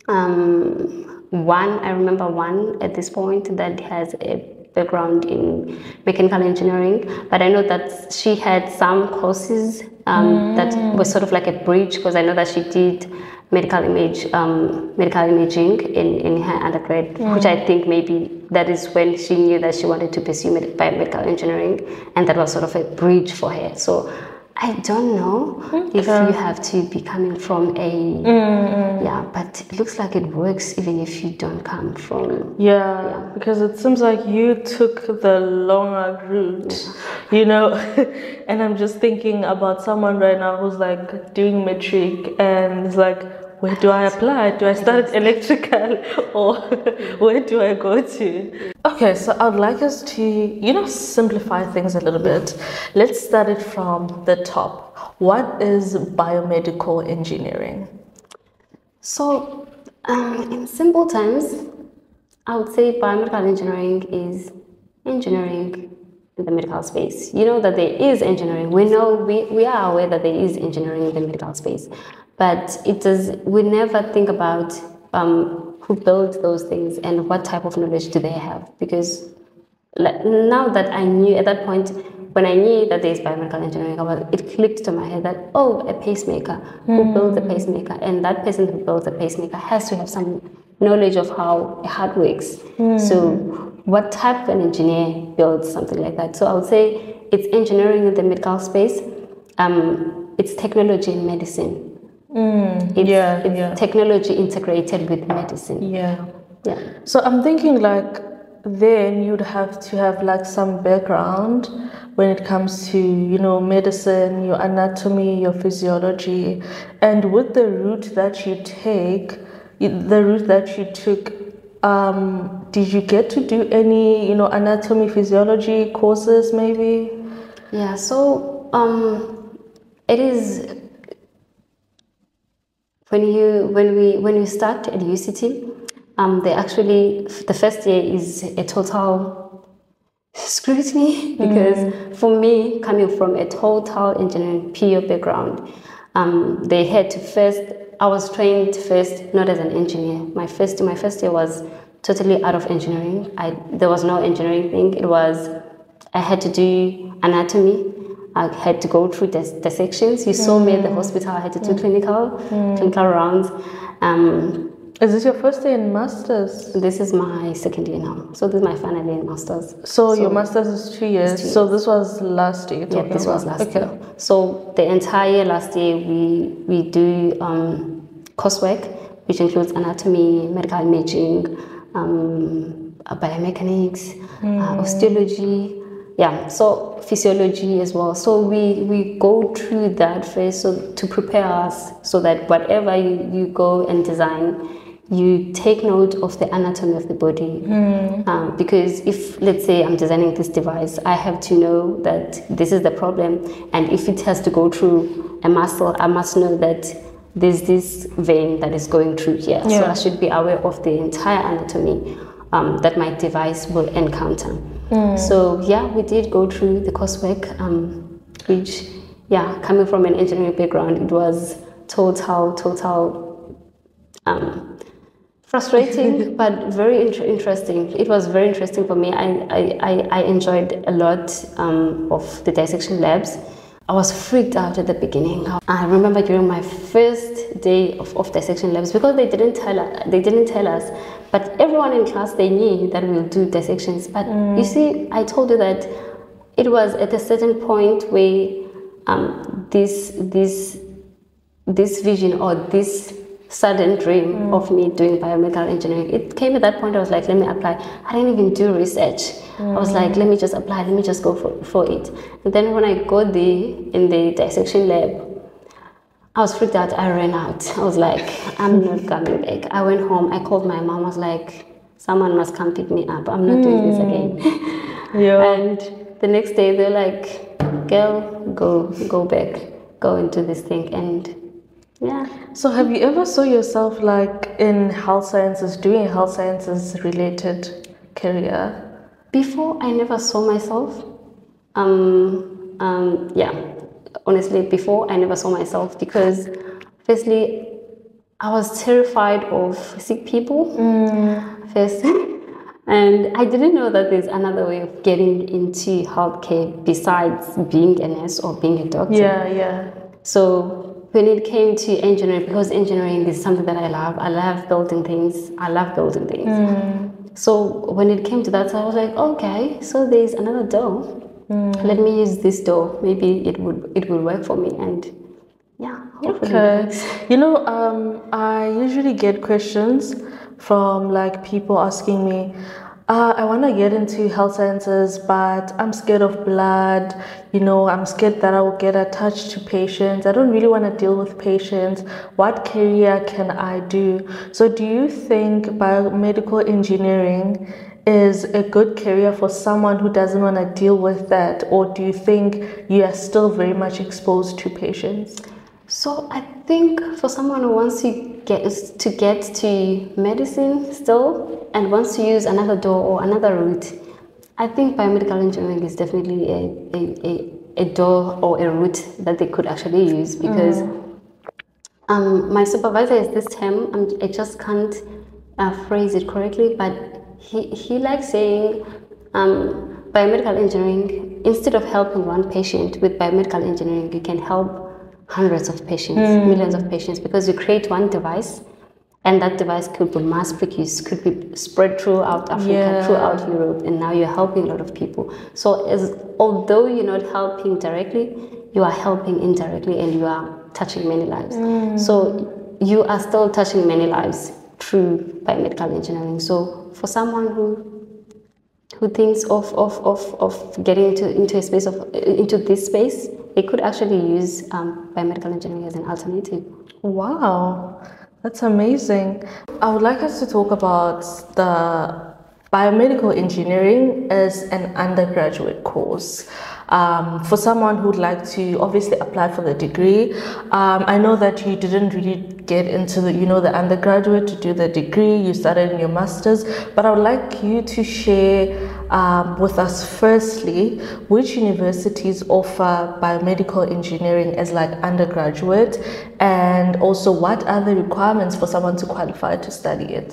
I remember one at this point that has a background in mechanical engineering, but I know that she had some courses that was sort of like a bridge, because I know that she did medical imaging in her undergrad, which I think maybe that is when she knew that she wanted to pursue biomedical engineering, and that was sort of a bridge for her. So I don't know if you have to be coming from but it looks like it works even if you don't come from. Yeah, because it seems like you took the longer route, you know. And I'm just thinking about someone right now who's like doing matric and is like, where do I apply? Do I start electrical, or where do I go to? Okay, so I'd like us to, simplify things a little bit. Let's start it from the top. What is biomedical engineering? So, in simple terms, I would say biomedical engineering is engineering in the medical space. You know that there is engineering. We know, we are aware that there is engineering in the medical space. But we never think about who built those things and what type of knowledge do they have. Because now that I knew, at that point, when I knew that there is biomedical engineering, it clicked to my head that, a pacemaker, who builds a pacemaker? And that person who builds a pacemaker has to have some knowledge of how a heart works. So what type of an engineer builds something like that? So I would say it's engineering in the medical space. It's technology in medicine. It's technology integrated with medicine. Yeah. So I'm thinking like then you'd have to have like some background when it comes to, you know, medicine, your anatomy, your physiology. And with the route that you take, the route that you took, did you get to do any, you know, anatomy, physiology courses maybe? Yeah, so it is when you start at UCT, they actually the first year is a total scrutiny because for me, coming from a total engineering pure background, they had to first. I was trained first not as an engineer. My first year was totally out of engineering. There was no engineering thing. It was I had to do anatomy. I had to go through dissections. You saw me at the hospital. I had to do clinical rounds. Is this your first year in masters? This is my second year now. So this is my final year in masters. So your masters is 2 years. So this was last year. Yeah, this was last year. So the entire last year we do coursework, which includes anatomy, medical imaging, biomechanics, osteology. Yeah, so physiology as well. So we go through that first so to prepare us so that whatever you go and design, you take note of the anatomy of the body. Because if, let's say, I'm designing this device, I have to know that this is the problem. And if it has to go through a muscle, I must know that there's this vein that is going through here. So I should be aware of the entire anatomy that my device will encounter. So yeah, we did go through the coursework, which coming from an engineering background, it was total frustrating, but very interesting. It was very interesting for me. I enjoyed a lot of the dissection labs. I was freaked out at the beginning. I remember during my first day of dissection labs, because they didn't tell us, but everyone in class, they knew that we'll do dissections. But you see, I told you that it was at a certain point where this vision or this sudden dream of me doing biomedical engineering, it came at that point. I was like, let me apply. I didn't even do research. I was like, let me just apply, let me just go for it. And then when I got there in the dissection lab, I was freaked out. I ran out. I was like, I'm not coming back. I went home. I called my mom. I was like, someone must come pick me up. I'm not doing this again. And the next day, they're like, girl, go back. Go into this thing. And yeah. So have you ever saw yourself like in health sciences, doing a health sciences related career? Before, I never saw myself. Honestly, before I never saw myself because firstly, I was terrified of sick people first. And I didn't know that there's another way of getting into healthcare besides being a nurse or being a doctor. Yeah. So when it came to engineering, because engineering is something that I love building things. So when it came to that, I was like, okay, so there's another door. Let me use this door. Maybe it would work for me. And yeah, hopefully. Okay. You know, I usually get questions from like people asking me, I want to get into health sciences, but I'm scared of blood. You know, I'm scared that I will get attached to patients. I don't really want to deal with patients. What career can I do? So do you think biomedical engineering is a good career for someone who doesn't want to deal with that? Or do you think you are still very much exposed to patients? So I think for someone who wants to get to medicine still and wants to use another door or another route, I think biomedical engineering is definitely a door or a route that they could actually use because my supervisor is this term, I just can't phrase it correctly, but he likes saying biomedical engineering, instead of helping one patient with biomedical engineering, you can help hundreds of patients, millions of patients, because you create one device and that device could be mass produced, could be spread throughout Africa, throughout Europe, and now you're helping a lot of people. So although you're not helping directly, you are helping indirectly and you are touching many lives. So you are still touching many lives through biomedical engineering. So for someone who thinks of getting into a space into this space, they could actually use biomedical engineering as an alternative. Wow, that's amazing. I would like us to talk about the biomedical engineering as an undergraduate course. For someone who'd like to obviously apply for the degree, I know that you didn't really get into the undergraduate to do the degree. You started in your master's, but I would like you to share with us firstly which universities offer biomedical engineering as like undergraduate, and also what are the requirements for someone to qualify to study it.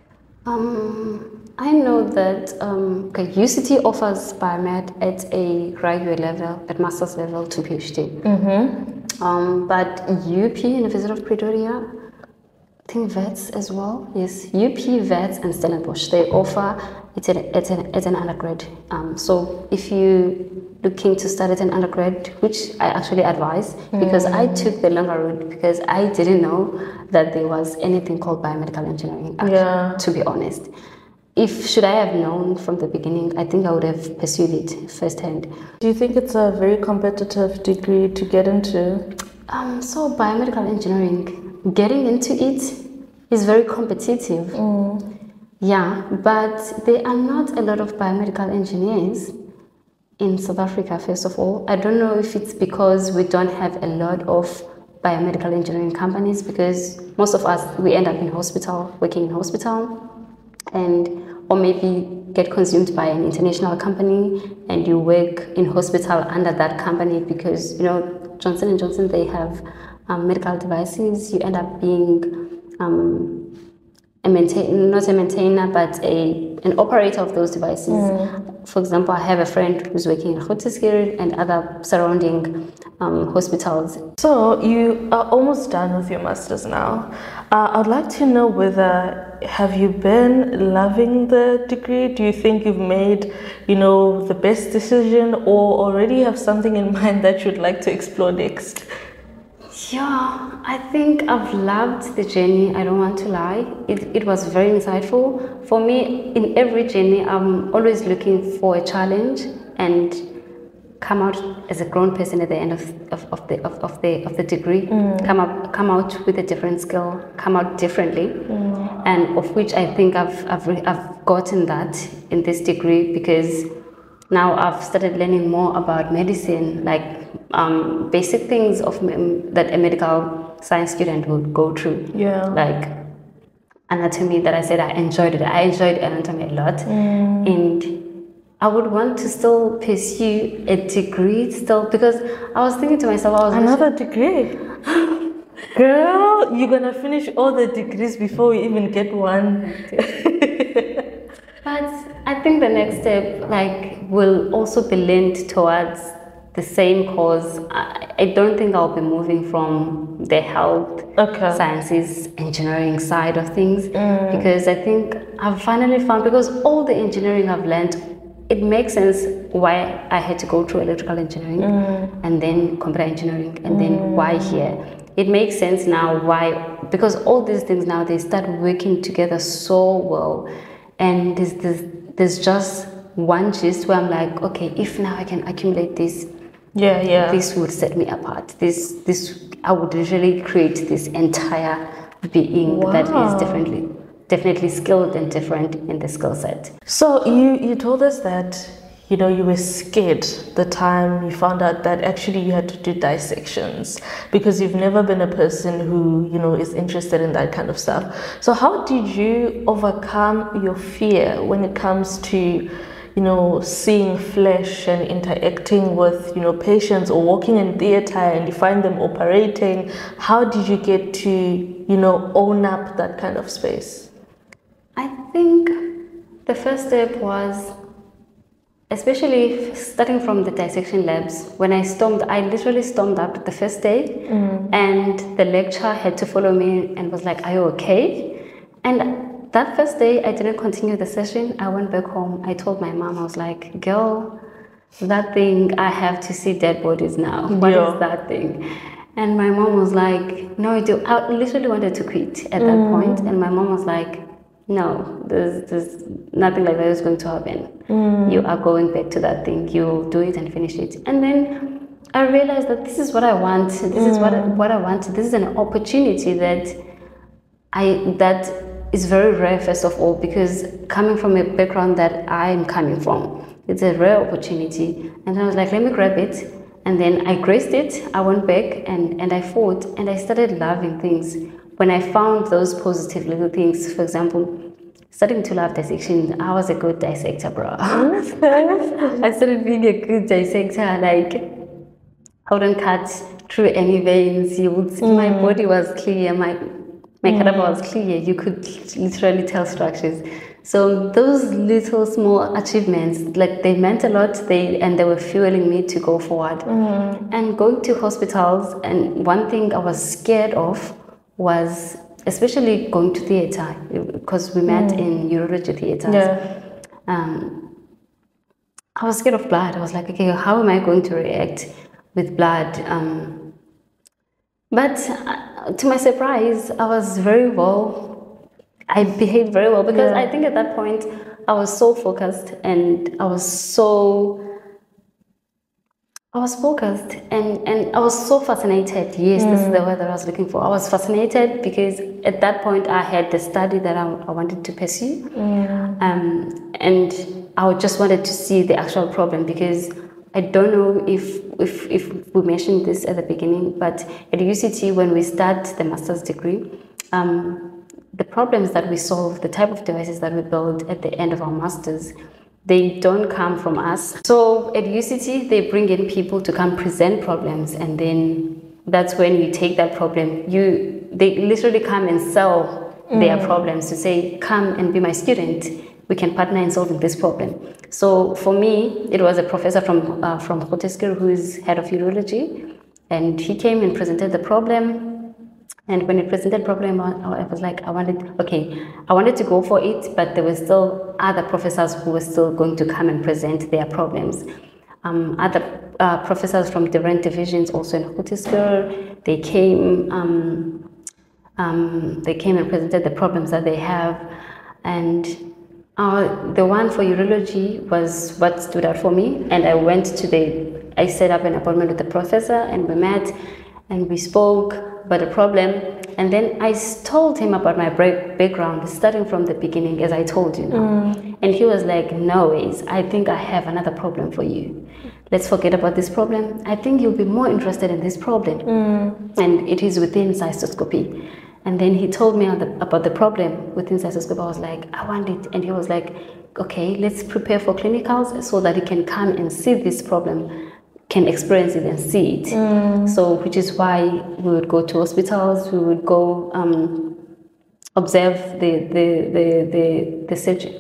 I know that UCT offers biomed at a graduate level, at master's level to PhD. But UP, University of Pretoria, I think VETS as well. Yes, UP, VETS, and Stellenbosch, they offer it at an undergrad. So if you looking to study at an undergrad, which I actually advise, because I took the longer route because I didn't know that there was anything called biomedical engineering, actually, to be honest. Should I have known from the beginning, I think I would have pursued it firsthand. Do you think it's a very competitive degree to get into? So biomedical engineering, getting into it is very competitive. Yeah, but there are not a lot of biomedical engineers in South Africa, first of all. I don't know if it's because we don't have a lot of biomedical engineering companies, because most of us, we end up in hospital, working in hospital, or maybe get consumed by an international company and you work in hospital under that company because, Johnson & Johnson, they have medical devices. You end up being not a maintainer, but an operator of those devices. For example, I have a friend who's working in Grooteskier and other surrounding hospitals. So you are almost done with your master's now. I'd like to know have you been loving the degree? Do you think you've made, the best decision, or already have something in mind that you'd like to explore next? Yeah, I think I've loved the journey. I don't want to lie. It was very insightful. For me, in every journey, I'm always looking for a challenge and come out as a grown person at the end of the degree. Come out with a different skill, come out differently, and of which I think I've gotten that in this degree, because now I've started learning more about medicine, like basic things that a medical science student would go through. Yeah. Like anatomy, that I said I enjoyed it. I enjoyed anatomy a lot. And I would want to still pursue a degree still, because I was thinking to myself, another degree? Girl, you're gonna finish all the degrees before we even get one. But I think the next step, will also be linked towards the same cause. I don't think I'll be moving from the health sciences, engineering side of things, because I think I've finally found, because all the engineering I've learned, it makes sense why I had to go through electrical engineering and then computer engineering and then why here. It makes sense now why, because all these things now, they start working together so well. And there's just one gist where I'm like, okay, if now I can accumulate this, this would set me apart. This I would usually create this entire being that is definitely skilled and different in the skill set. So you told us that you were scared the time you found out that actually you had to do dissections, because you've never been a person who is interested in that kind of stuff. So how did you overcome your fear when it comes to seeing flesh and interacting with patients, or walking in theater and you find them operating? How did you get to own up that kind of space? I think the first step was, especially starting from the dissection labs, when I literally stormed up the first day, and the lecturer had to follow me and was like, "Are you okay?" And that first day, I didn't continue the session. I went back home. I told my mom, I was like, "Girl, that thing, I have to see dead bodies now. What is that thing?" And my mom was like, no, I literally wanted to quit at that point. And my mom was like, no, there's nothing like that is going to happen. You are going back to that thing. You'll do it and finish it. And then I realized that this is what I want. This is what I want. This is an opportunity that is very rare, first of all, because coming from a background that I'm coming from, it's a rare opportunity. And I was like, let me grab it. And then I graced it. I went back and I fought, and I started loving things. When I found those positive little things, for example, starting to love dissection, I was a good dissector, bro. I started being a good dissector. Like, I wouldn't cut through any veins. You would see my body was clear, my cadaver was clear. You could literally tell structures. So those little small achievements, like, they meant a lot. They were fueling me to go forward. And going to hospitals, and one thing I was scared of was, especially going to theater, because we met in urology theaters. I was scared of blood. I was like, okay, how am I going to react with blood? But to my surprise, I behaved very well, because I think at that point I was so focused, and I was focused and I was so fascinated. Yes, this is the word that I was looking for. I was fascinated because at that point I had the study that I wanted to pursue. And I just wanted to see the actual problem, because I don't know if we mentioned this at the beginning, but at UCT, when we start the master's degree, the problems that we solve, the type of devices that we build at the end of our masters, they don't come from us. So at UCT, they bring in people to come present problems, and then that's when you take that problem. They literally come and sell their problems to say, come and be my student. We can partner in solving this problem. So for me, it was a professor from Grooteskill, who is head of urology, and he came and presented the problem. And when he presented the problem, I was like, I wanted to go for it, but there were still other professors who were still going to come and present their problems. Other professors from different divisions, also in Grooteskill, they came and presented the problems that they have. And the one for urology was what stood out for me. And I set up an appointment with the professor, and we met and we spoke about the problem. And then I told him about my background, starting from the beginning, as I told you now. And he was like, no ways, I think I have another problem for you. Let's forget about this problem. I think you'll be more interested in this problem. And it is within cystoscopy. And then he told me about the problem within cystoscopy. I was like, I want it. And he was like, okay, let's prepare for clinicals so that he can come and see this problem, can experience it and see it. So, which is why we would go to hospitals, we would go observe the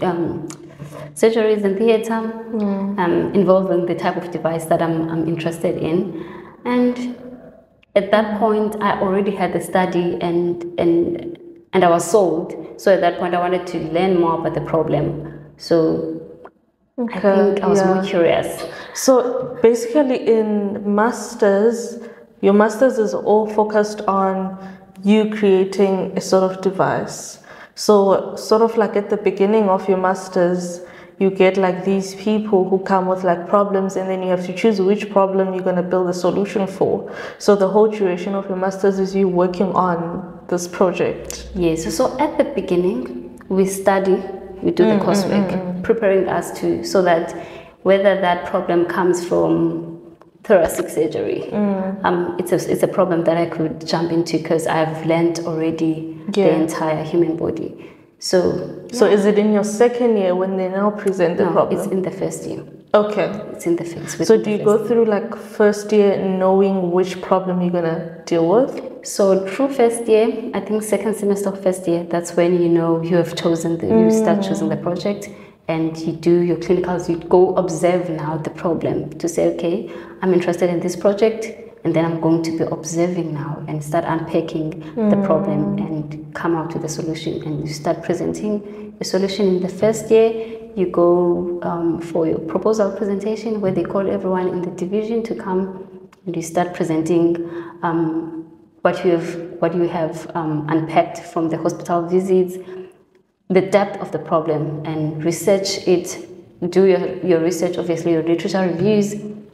surgeries and theater, involving the type of device that I'm interested in. And at that point, I already had the study and I was sold. So at that point, I wanted to learn more about the problem. So I think I was more curious. So basically in masters, your masters is all focused on you creating a sort of device. So sort of like at the beginning of your masters, you get like these people who come with like problems, and then you have to choose which problem you're going to build a solution for. So the whole duration of your masters is you working on this project. Yes, so at the beginning, we study, we do the coursework, preparing us so that whether that problem comes from thoracic surgery, it's a problem that I could jump into because I've learned already the entire human body. So is it in your second year when they now present the problem? No, it's in the first year. Okay. It's in the first. So do you go through like first year knowing which problem you're gonna deal with? So through first year, I think second semester of first year, that's when you know you have chosen, you start choosing the project, and you do your clinicals. You go observe now the problem to say, okay, I'm interested in this project, and then I'm going to be observing now and start unpacking the problem and come out with a solution. And you start presenting a solution in the first year. You go for your proposal presentation where they call everyone in the division to come and you start presenting what you have unpacked from the hospital visits, the depth of the problem, and research it. Do your research, obviously your literature reviews,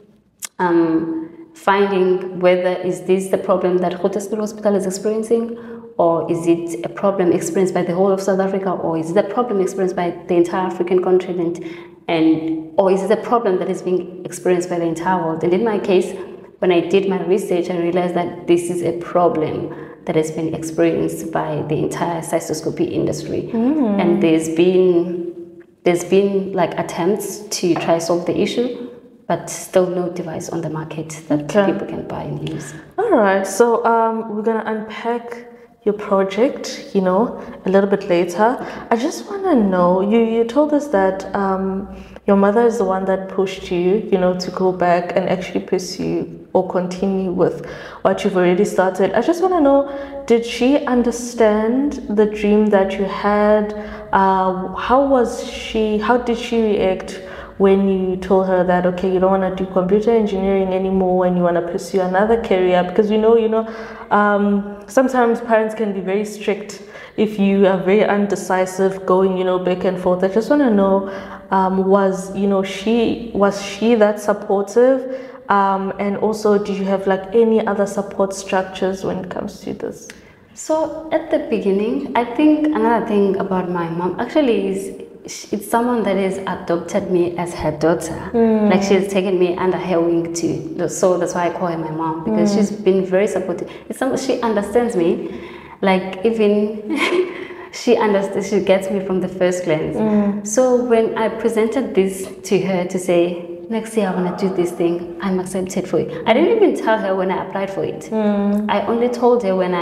finding whether is this the problem that Grootersdal Hospital is experiencing, or is it a problem experienced by the whole of South Africa, or is it a problem experienced by the entire African continent, or is it a problem that is being experienced by the entire world? And in my case, when I did my research, I realized that this is a problem that has been experienced by the entire cystoscopy industry. And there's been like attempts to try solve the issue, but still no device on the market that people can buy and use. All right, so we're gonna unpack your project, a little bit later. I just want to know, you told us that your mother is the one that pushed you, to go back and actually pursue or continue with what you've already started. I just want to know, did she understand the dream that you had? How did she react when you told her that, okay, you don't want to do computer engineering anymore and you want to pursue another career? Because sometimes parents can be very strict if you are very undecisive, going, back and forth. I just want to know, was she that supportive? And also, did you have like any other support structures when it comes to this? So at the beginning, I think another thing about my mom actually is, it's someone that has adopted me as her daughter. Like she's taken me under her wing too. So that's why I call her my mom, because she's been very supportive. She understands me. Like even she understands, she gets me from the first glance. So when I presented this to her to say, next year I want to do this thing, I'm accepted for it. I didn't even tell her when I applied for it. I only told her when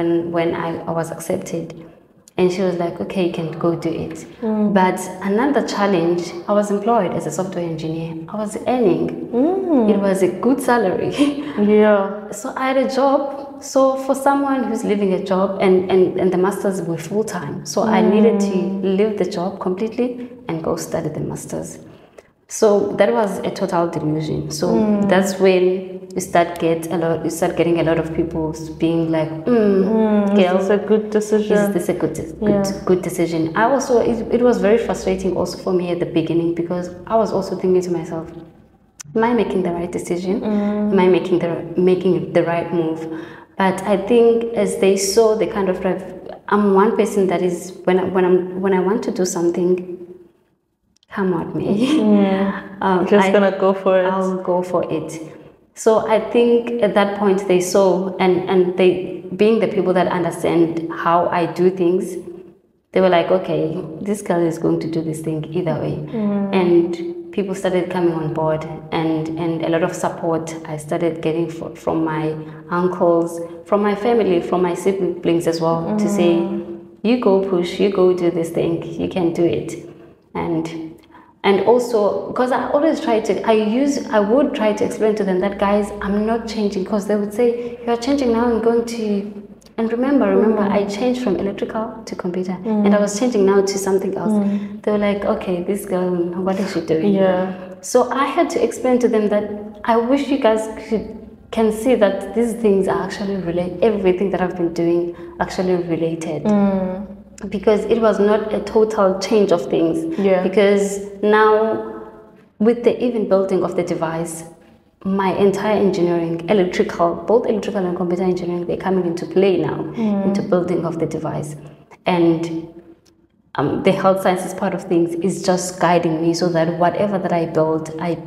I was accepted. And she was like, okay, you can go do it. But another challenge, I was employed as a software engineer. I was earning. It was a good salary. So I had a job. So for someone who's leaving a job, and the masters were full-time. So I needed to leave the job completely and go study the masters. So that was a total delusion. So that's when you start getting a lot of people being like, is this a good decision? Is this a good decision? It was very frustrating also for me at the beginning, because I was also thinking to myself, am I making the right decision? Am I making the right move? But I think as they saw the kind of drive, I'm one person that is, when I want to do something, come at me. Just gonna go for it. I'll go for it. So I think at that point they saw, and they, being the people that understand how I do things, they were like, okay, this girl is going to do this thing either way. And people started coming on board, and a lot of support I started getting from my uncles, from my family, from my siblings as well, to say, you go push, you go do this thing, you can do it. And also, because I always I would try to explain to them that, guys, I'm not changing, because they would say, you're changing now and going to, and remember, I changed from electrical to computer, and I was changing now to something else. They were like, okay, this girl, what is she doing? So I had to explain to them that I wish you guys can see that these things are actually related, everything that I've been doing actually related. Because it was not a total change of things. Because now, with the even building of the device, my entire engineering, both electrical and computer engineering, they're coming into play now, into building of the device. And the health sciences part of things is just guiding me, so that whatever that I build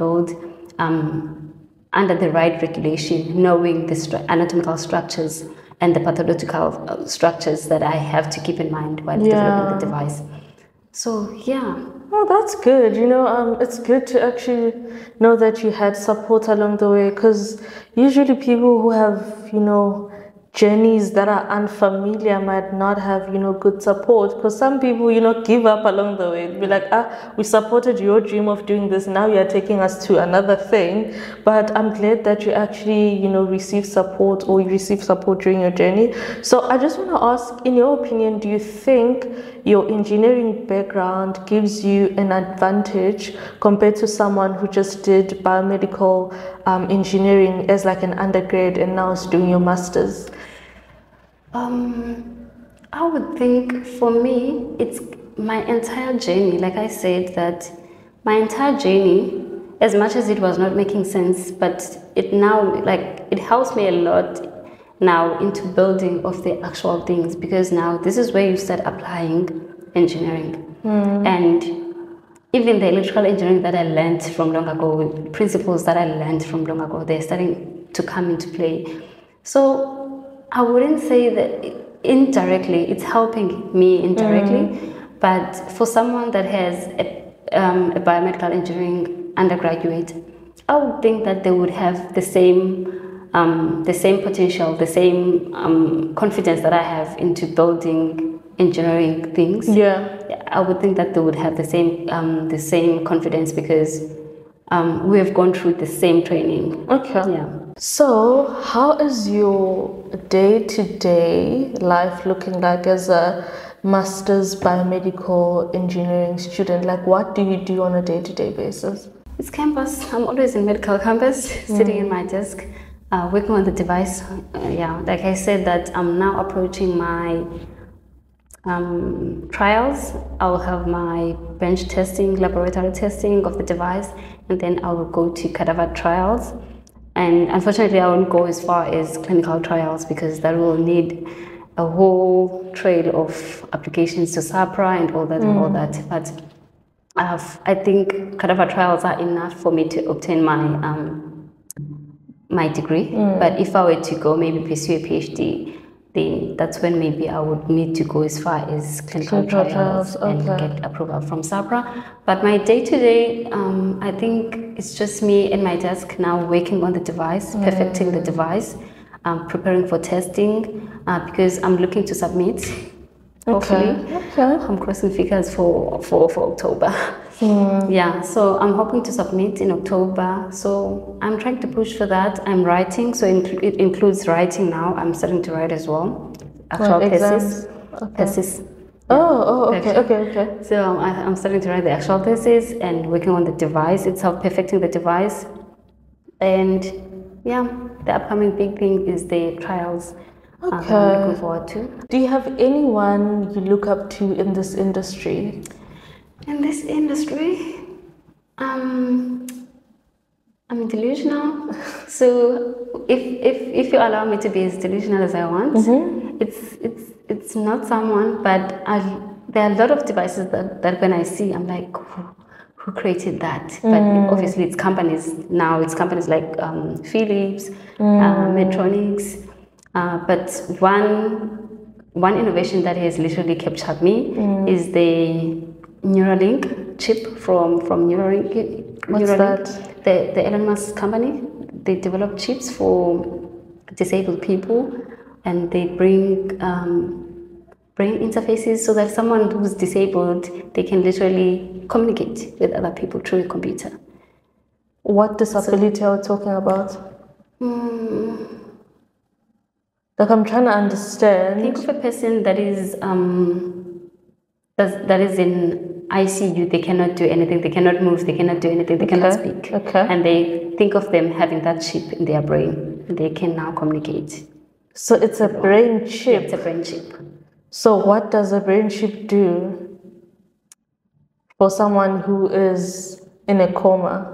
under the right regulation, knowing the anatomical structures and the pathological structures that I have to keep in mind while developing the device. So, Oh, that's good. It's good to actually know that you had support along the way, because usually people who have, journeys that are unfamiliar might not have, good support, because some people, give up along the way. Be like, we supported your dream of doing this, now you're taking us to another thing. But I'm glad that you actually, receive support, or you receive support during your journey. So I just want to ask, in your opinion, do you think your engineering background gives you an advantage compared to someone who just did biomedical engineering as like an undergrad and now is doing your master's? I would think for me, it's my entire journey. Like I said, that my entire journey, as much as it was not making sense, but it now, like, it helps me a lot now into building of the actual things, because now this is where you start applying engineering. And even the electrical engineering that I learned from long ago, principles that I learned from long ago, they're starting to come into play. So I wouldn't say that indirectly, it's helping me indirectly, but for someone that has a biomedical engineering undergraduate, I would think that they would have the same potential, the same confidence that I have into building engineering things. Yeah, I would think that they would have the same confidence, because we have gone through the same training. Okay. Yeah. So how is your day-to-day life looking like as a master's biomedical engineering student? Like, what do you do on a day-to-day basis? It's campus. I'm always in medical campus, sitting in my desk, working on the device. Like I said, that I'm now approaching my trials. I'll have my bench testing, laboratory testing of the device, and then I will go to cadaver trials. And unfortunately, I won't go as far as clinical trials, because that will need a whole trail of applications to SAPRA and all that. But I think cadaver trials are enough for me to obtain my degree. But if I were to go maybe pursue a PhD, then that's when maybe I would need to go as far as clinical trials and get approval from SAPRA. But my day-to-day, I think it's just me and my desk now, working on the device, perfecting the device, preparing for testing, because I'm looking to submit. Hopefully, I'm crossing fingers for October. Yeah, so I'm hoping to submit in October. So I'm trying to push for that. I'm writing, so it includes writing now. I'm starting to write as well. Actual thesis. Thesis. Okay. So I'm starting to write the actual thesis and working on the device itself, perfecting the device. And yeah, the upcoming big thing is the trials. Okay. I'm looking forward to. Do you have anyone you look up to in this industry? In this industry, I'm delusional. So if you allow me to be as delusional as I want, it's not someone, but there are a lot of devices that when I see, I'm like, who created that? But obviously it's companies now. It's companies like Philips, Medtronic. But one innovation that has literally captured me is the Neuralink chip from Neuralink. What's that? The Elon Musk company. They develop chips for disabled people, and they bring brain interfaces so that someone who's disabled, they can literally communicate with other people through a computer. What disability are we talking about? Like, I'm trying to understand. Think of a person that is in ICU. They cannot do anything. They cannot move. They cannot do anything. They cannot speak. Okay. And they think of them having that chip in their brain. They can now communicate. So it's a brain chip. Yeah, it's a brain chip. So what does a brain chip do for someone who is in a coma?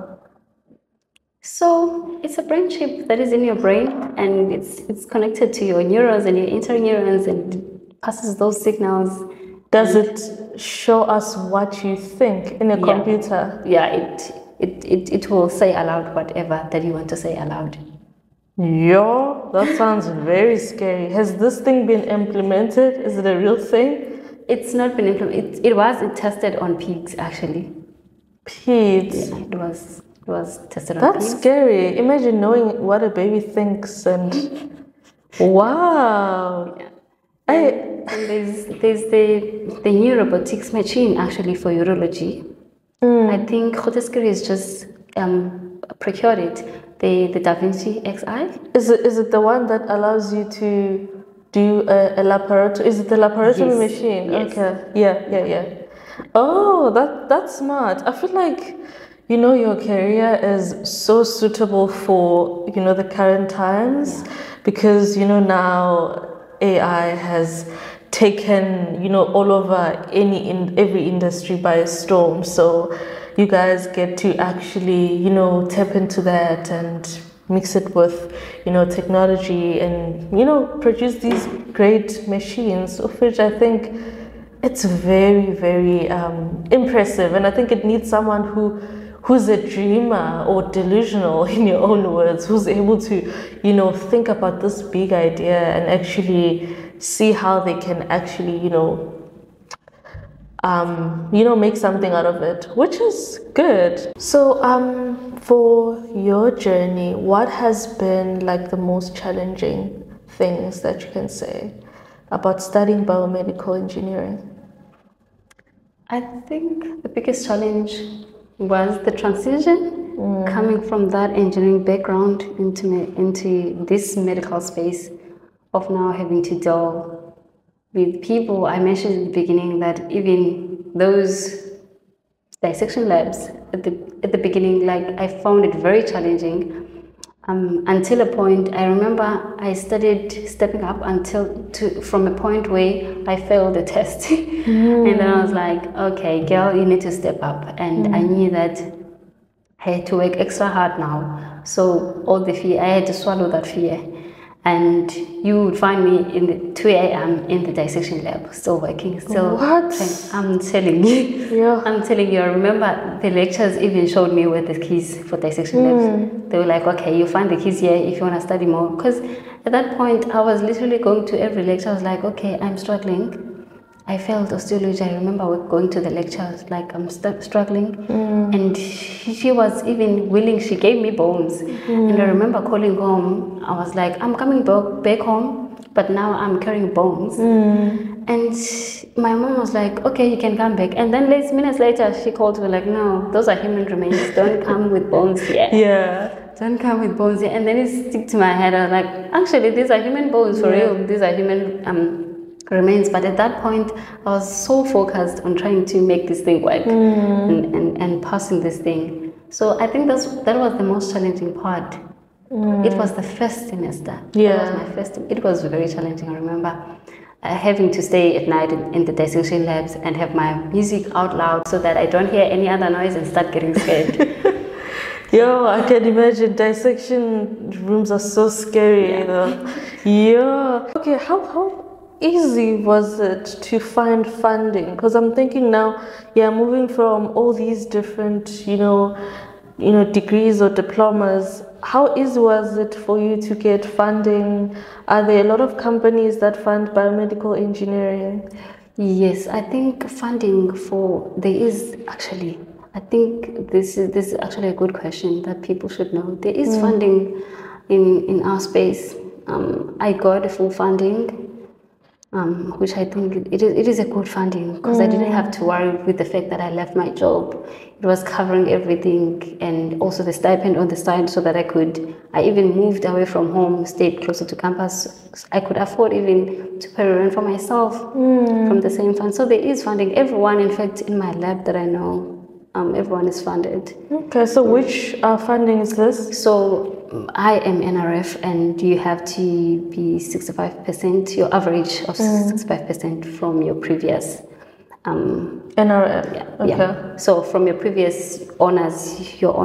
So it's a brain chip that is in your brain, and it's connected to your neurons and your interneurons, and passes those signals. Does it show us what you think in a computer? Yeah, it will say aloud whatever that you want to say aloud. Yo, that sounds very scary. Has this thing been implemented? Is it a real thing? It's not been implemented. It tested on pigs, actually. Pigs? Yeah, it was tested on pigs. That's scary. Imagine knowing what a baby thinks and Wow. Yeah. I And there's the new robotics machine actually for urology. I think Grotescurie is just procured it, the Da Vinci Xi. is it the one that allows you to do a laparatomy? Is it the laparatomy Yes, machine? yes. Okay. Yeah. Oh, that's smart. I feel like, you know, your career is so suitable for, you know, the current times because, you know, now AI has taken, you know, all over every industry by storm. So you guys get to actually, you know, tap into that and mix it with, you know, technology and, you know, produce these great machines, of which I think it's very, very impressive. And I think it needs someone who's a dreamer or delusional, in your own words, who's able to, you know, think about this big idea and actually see how they can actually, make something out of it, which is good. So, for your journey, what has been like the most challenging things that you can say about studying biomedical engineering? I think the biggest challenge was the transition coming from that engineering background into this medical space of now having to deal with people. I mentioned in the beginning that even those dissection labs at the beginning, like I found it very challenging. Until a point, I remember I started stepping up from a point where I failed the test. And then I was like, okay, girl, you need to step up. And I knew that I had to work extra hard now. So all the fear, I had to swallow that fear. And you would find me in the 2 a.m. in the dissection lab, still working, still. What? I'm telling you. Yeah. I'm telling you, I remember the lectures even showed me where the keys for dissection labs. They were like, okay, you find the keys here if you want to study more. Because at that point, I was literally going to every lecture. I was like, okay, I'm struggling. I failed osteology. I remember going to the lectures, like I'm struggling. And she was even willing, she gave me bones. And I remember calling home. I was like, I'm coming back home, but now I'm carrying bones. And my mom was like, okay, you can come back. And then minutes later, she called me like, no, those are human remains. Don't come with bones here. Yeah. Don't come with bones here. And then it stuck to my head. I was like, actually, these are human bones for real. These are human remains. But at that point, I was so focused on trying to make this thing work and passing this thing. So I think that was the most challenging part. It was the first semester. It was very challenging. I remember having to stay at night in the dissection labs and have my music out loud so that I don't hear any other noise and start getting scared. Yo, I can imagine dissection rooms are so scary. Yeah. Okay, how easy was it to find funding? Because I'm thinking now, moving from all these different, degrees or diplomas, how easy was it for you to get funding? Are there a lot of companies that fund biomedical engineering? Yes, I think funding there is actually. I think this is actually a good question that people should know. There is funding in our space. I got full funding. Which I think it is a good funding because I didn't have to worry with the fact that I left my job. It was covering everything and also the stipend on the side so that I even moved away from home, stayed closer to campus. I could afford even to pay rent for myself from the same fund. So there is funding. Everyone, in fact, in my lab that I know, everyone is funded. Okay, so which funding is this? So I am NRF and you have to be 65%, your average of 65% from your previous NRF. Yeah. Okay. Yeah. So from your previous honors, you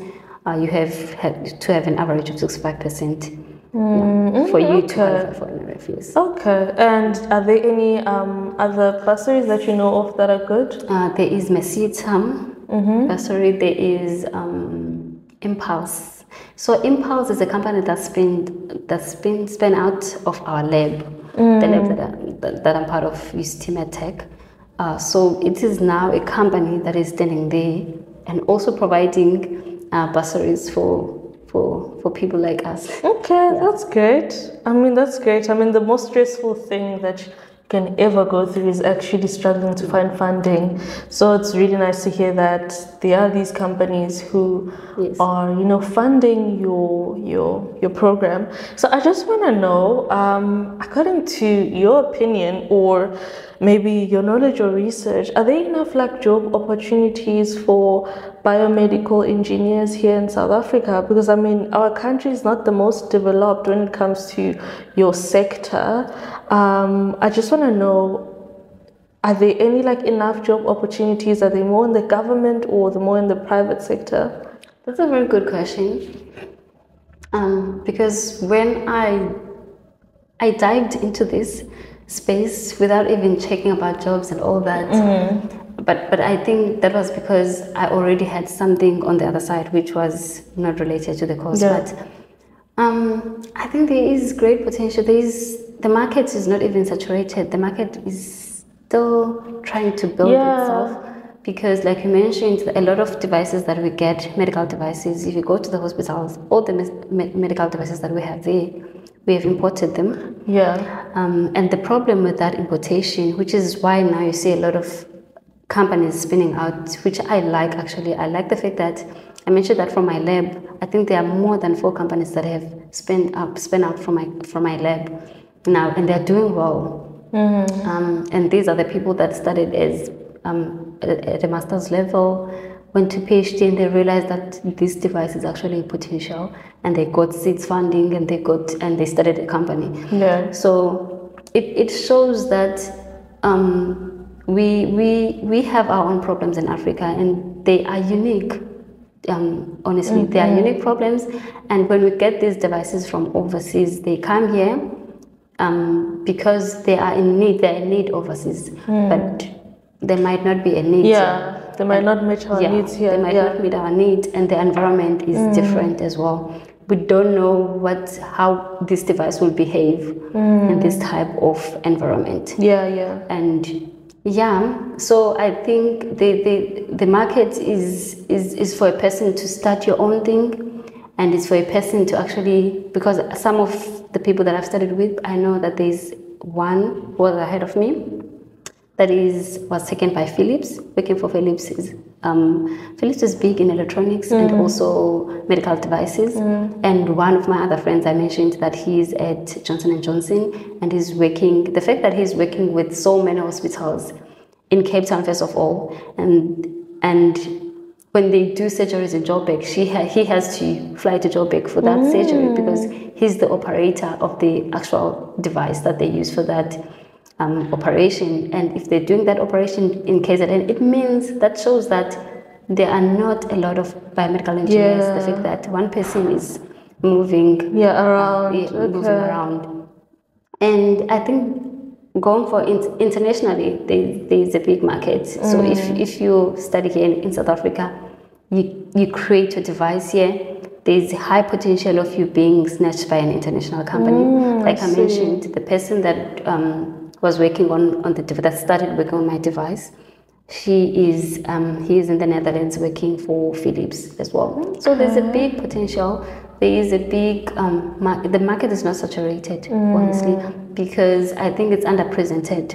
have to have an average of 65%. For you to qualify for NRF, yes. Okay, and are there any other bursaries that you know of that are good? There is Mesitam bursary, there is Impulse. So Impulse is a company that's been spun out of our lab, the lab that I'm part of, UCT MedTech. So it is now a company that is standing there and also providing bursaries for for people like us. Okay, that's great. I mean, that's great. I mean, the most stressful thing that you can ever go through is actually struggling to find funding. So it's really nice to hear that there are these companies who are, funding your program. So I just want to know, according to your opinion or maybe your knowledge or research, are there enough like job opportunities for biomedical engineers here in South Africa? Because I mean, our country is not the most developed when it comes to your sector. I just want to know, are there any like enough job opportunities? Are they more in the government or the more in the private sector? That's a very good question. Because when I dived into this space without even checking about jobs and all that, but I think that was because I already had something on the other side which was not related to the course. Yeah. But I think there is great potential. The market is not even saturated. The market is still trying to build itself. Because like you mentioned, a lot of devices that we get, medical devices, if you go to the hospitals, all the medical devices that we have there, we have imported them. Yeah. And the problem with that importation, which is why now you see a lot of companies spinning out, which I like actually. I like the fact that I mentioned that from my lab, I think there are more than 4 companies that have spin out from my lab now, and they're doing well. And these are the people that started as at a master's level, went to PhD, and they realized that this device is actually potential, and they got seeds funding, and they started a company. Yeah. So it shows that we have our own problems in Africa, and they are unique. Honestly, they are unique problems, and when we get these devices from overseas, they come here because they are in need. They're in need overseas, but there might not be a need. Yeah, they might not meet our needs here. They might not meet our needs, and the environment is different as well. We don't know how this device will behave in this type of environment. Yeah. And so I think the market is for a person to start your own thing, and it's for a person to actually, because some of the people that I've studied with, I know that there's one who was ahead of me that was taken by Philips, working for Philips. Philips is big in electronics and also medical devices. And one of my other friends, I mentioned that he's at Johnson & Johnson, and he's working, the fact that he's working with so many hospitals in Cape Town, first of all, and when they do surgeries in Joburg, he has to fly to Joburg for that surgery, because he's the operator of the actual device that they use for that operation. And if they're doing that operation in KZN, it means that shows that there are not a lot of biomedical engineers. The fact that one person is moving around. Moving around. And I think going for internationally, there is a big market. So if you study here in South Africa, you create your device here, there's high potential of you being snatched by an international company. Like I mentioned, the person that was working on the that started working on my device, he is in the Netherlands working for Philips as well. So there's a big potential. There is a big the market is not saturated, honestly, because I think it's underrepresented.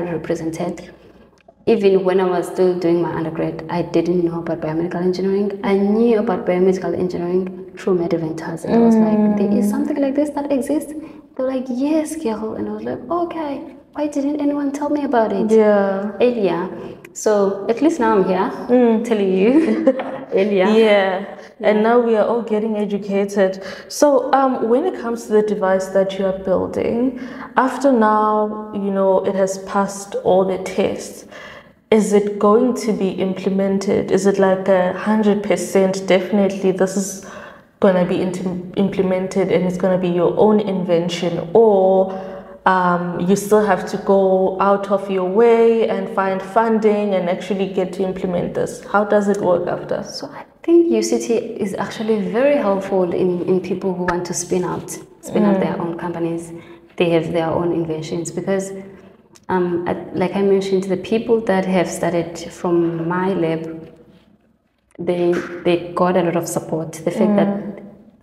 Even when I was still doing my undergrad, I didn't know about biomedical engineering. I knew about biomedical engineering through Mediventures, and I was like, there is something like this that exists. They were like, yes, girl, and I was like, okay. Why didn't anyone tell me about it? Earlier. So at least now I'm here telling you earlier. Yeah, and now we are all getting educated. So when it comes to the device that you are building, after now, it has passed all the tests, is it going to be implemented? Is it like 100% definitely this is going to be implemented and it's going to be your own invention, or you still have to go out of your way and find funding and actually get to implement this? How does it work after? So I think UCT is actually very helpful in people who want to spin out their own companies. They have their own inventions, because like I mentioned, the people that have started from my lab, they got a lot of support. The fact that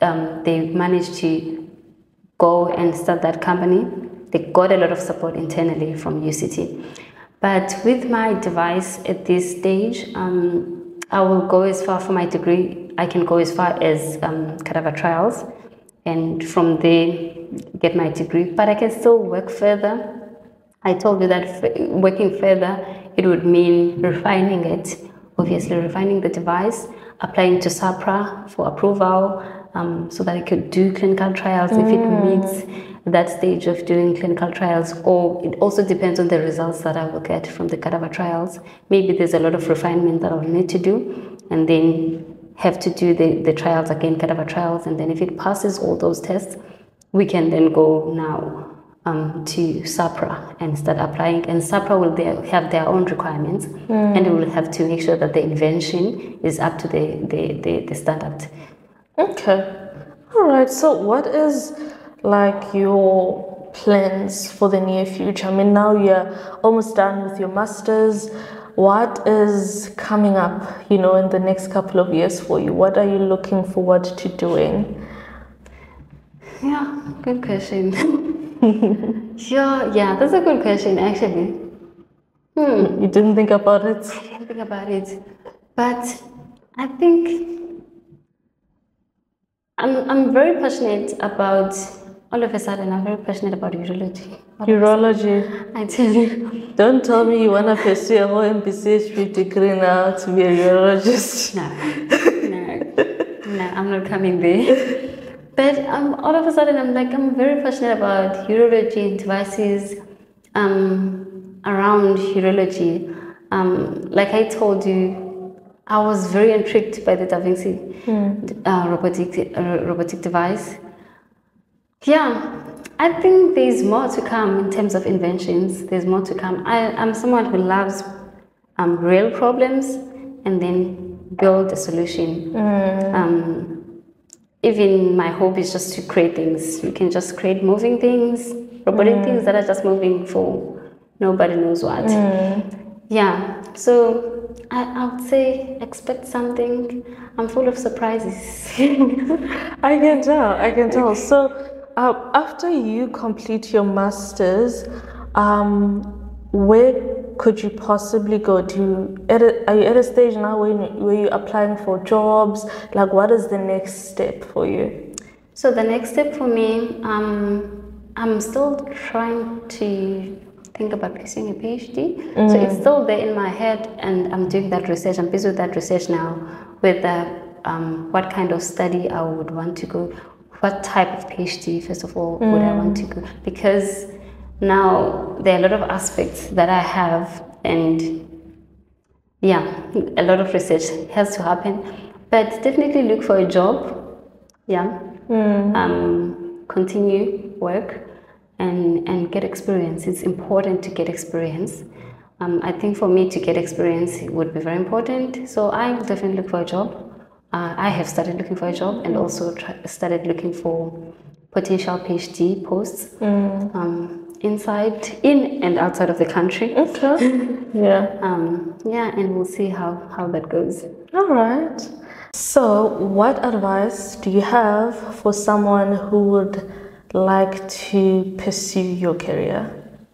they managed to go and start that company. They got a lot of support internally from UCT. But with my device at this stage, I will go as far for my degree. I can go as far as cadaver trials, and from there get my degree. But I can still work further. I told you that working further, it would mean refining it. Obviously, refining the device, applying to SAPRA for approval, so that I could do clinical trials if it meets that stage of doing clinical trials. Or it also depends on the results that I will get from the cadaver trials. Maybe there's a lot of refinement that I'll need to do, and then have to do the trials again, cadaver trials. And then if it passes all those tests, we can then go now to SAPRA and start applying. And SAPRA will have their own requirements, and we will have to make sure that the invention is up to the standard. Okay. All right. So what is like your plans for the near future? I mean, now you're almost done with your master's. What is coming up, in the next couple of years for you? What are you looking forward to doing? Yeah, good question. Yeah, that's a good question, actually. You didn't think about it? I didn't think about it. But I think I'm very passionate about, all of a sudden, I'm very passionate about urology. Urology? I tell you. Don't tell me you want to pursue a whole MPCHP degree now to be a urologist. No, I'm not coming there. But all of a sudden, I'm very passionate about urology and devices around urology. Like I told you, I was very intrigued by the Da Vinci robotic device. Yeah, I think there's more to come in terms of inventions. There's more to come. I'm someone who loves real problems and then build a solution. Even my hope is just to create things. You can just create moving things, robotic things that are just moving for nobody knows what. Yeah, so I would say expect something. I'm full of surprises. I can tell. So after you complete your master's, where could you possibly go? Are you at a stage now where you're applying for jobs? Like, what is the next step for you? So the next step for me, I'm still trying to think about pursuing a PhD. So it's still there in my head, and I'm doing that research. I'm busy with that research now, with what kind of study I would want to go, what type of PhD, first of all, would I want to go, because now there are a lot of aspects that I have, and yeah, a lot of research has to happen. But definitely look for a job. Yeah. Continue work and get experience. It's important to get experience. I think for me to get experience would be very important. So I will definitely look for a job. I have started looking for a job, and also started looking for potential PhD posts in and outside of the country. Okay. Yeah. And we'll see how that goes. All right. So, what advice do you have for someone who would like to pursue your career?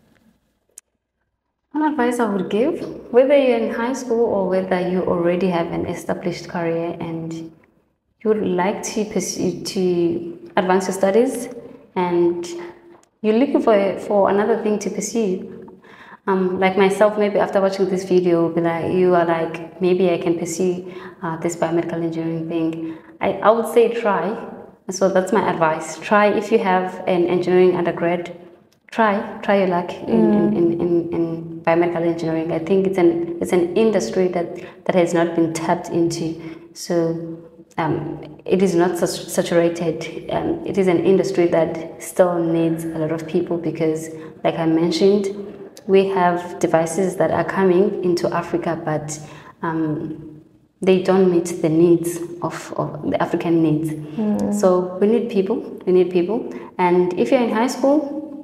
One advice I would give, whether you're in high school or whether you already have an established career and you would like to advance your studies, and you're looking for another thing to pursue. Like myself, maybe after watching this video, you are like, maybe I can pursue this biomedical engineering thing. I would say try. So that's my advice. Try. If you have an engineering undergrad, try your luck in biomedical engineering. I think it's an industry that has not been tapped into. So it is not saturated. It is an industry that still needs a lot of people, because, like I mentioned, we have devices that are coming into Africa, but they don't meet the needs of the African needs. So we need people. And if you're in high school,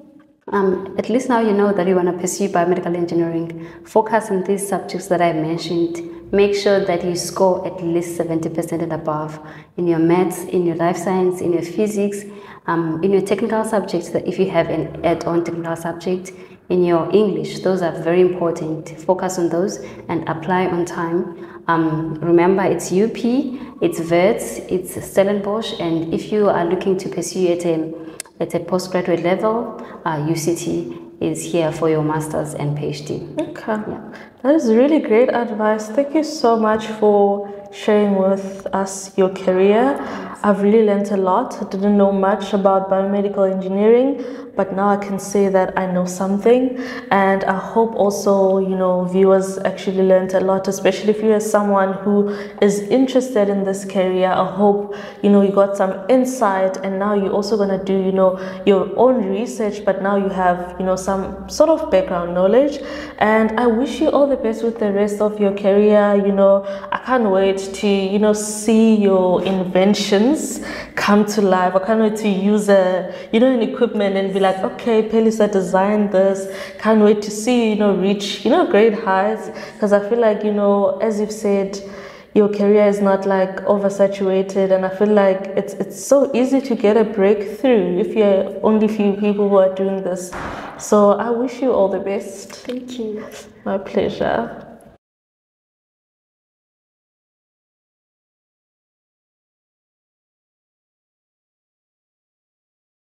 at least now you know that you want to pursue biomedical engineering. Focus on these subjects that I mentioned. make sure that you score at least 70% and above in your maths, in your life science, in your physics, in your technical subjects, that if you have an add-on technical subject, in your English. Those are very important. Focus on those and apply on time. Remember, it's UP, it's Wits, it's Stellenbosch, and if you are looking to pursue at a postgraduate level, UCT is here for your master's and PhD. Okay, that is really great advice. Thank you so much for sharing with us your career. I've really learned a lot. I didn't know much about biomedical engineering, but now I can say that I know something, and I hope also, you know, viewers actually learned a lot, especially if you're someone who is interested in this career. I hope, you know, you got some insight, and now you're also going to do, you know, your own research, but now you have, you know, some sort of background knowledge. And I wish you all the best with the rest of your career. You know, I can't wait to, you know, see your inventions come to life. I can't wait to use an equipment and be like, okay, Pelisa designed this. Can't wait to see, you know, reach, you know, great heights. Because I feel like, you know, as you've said, your career is not like oversaturated, and I feel like it's so easy to get a breakthrough if you're only few people who are doing this. So I wish you all the best. Thank you. My pleasure.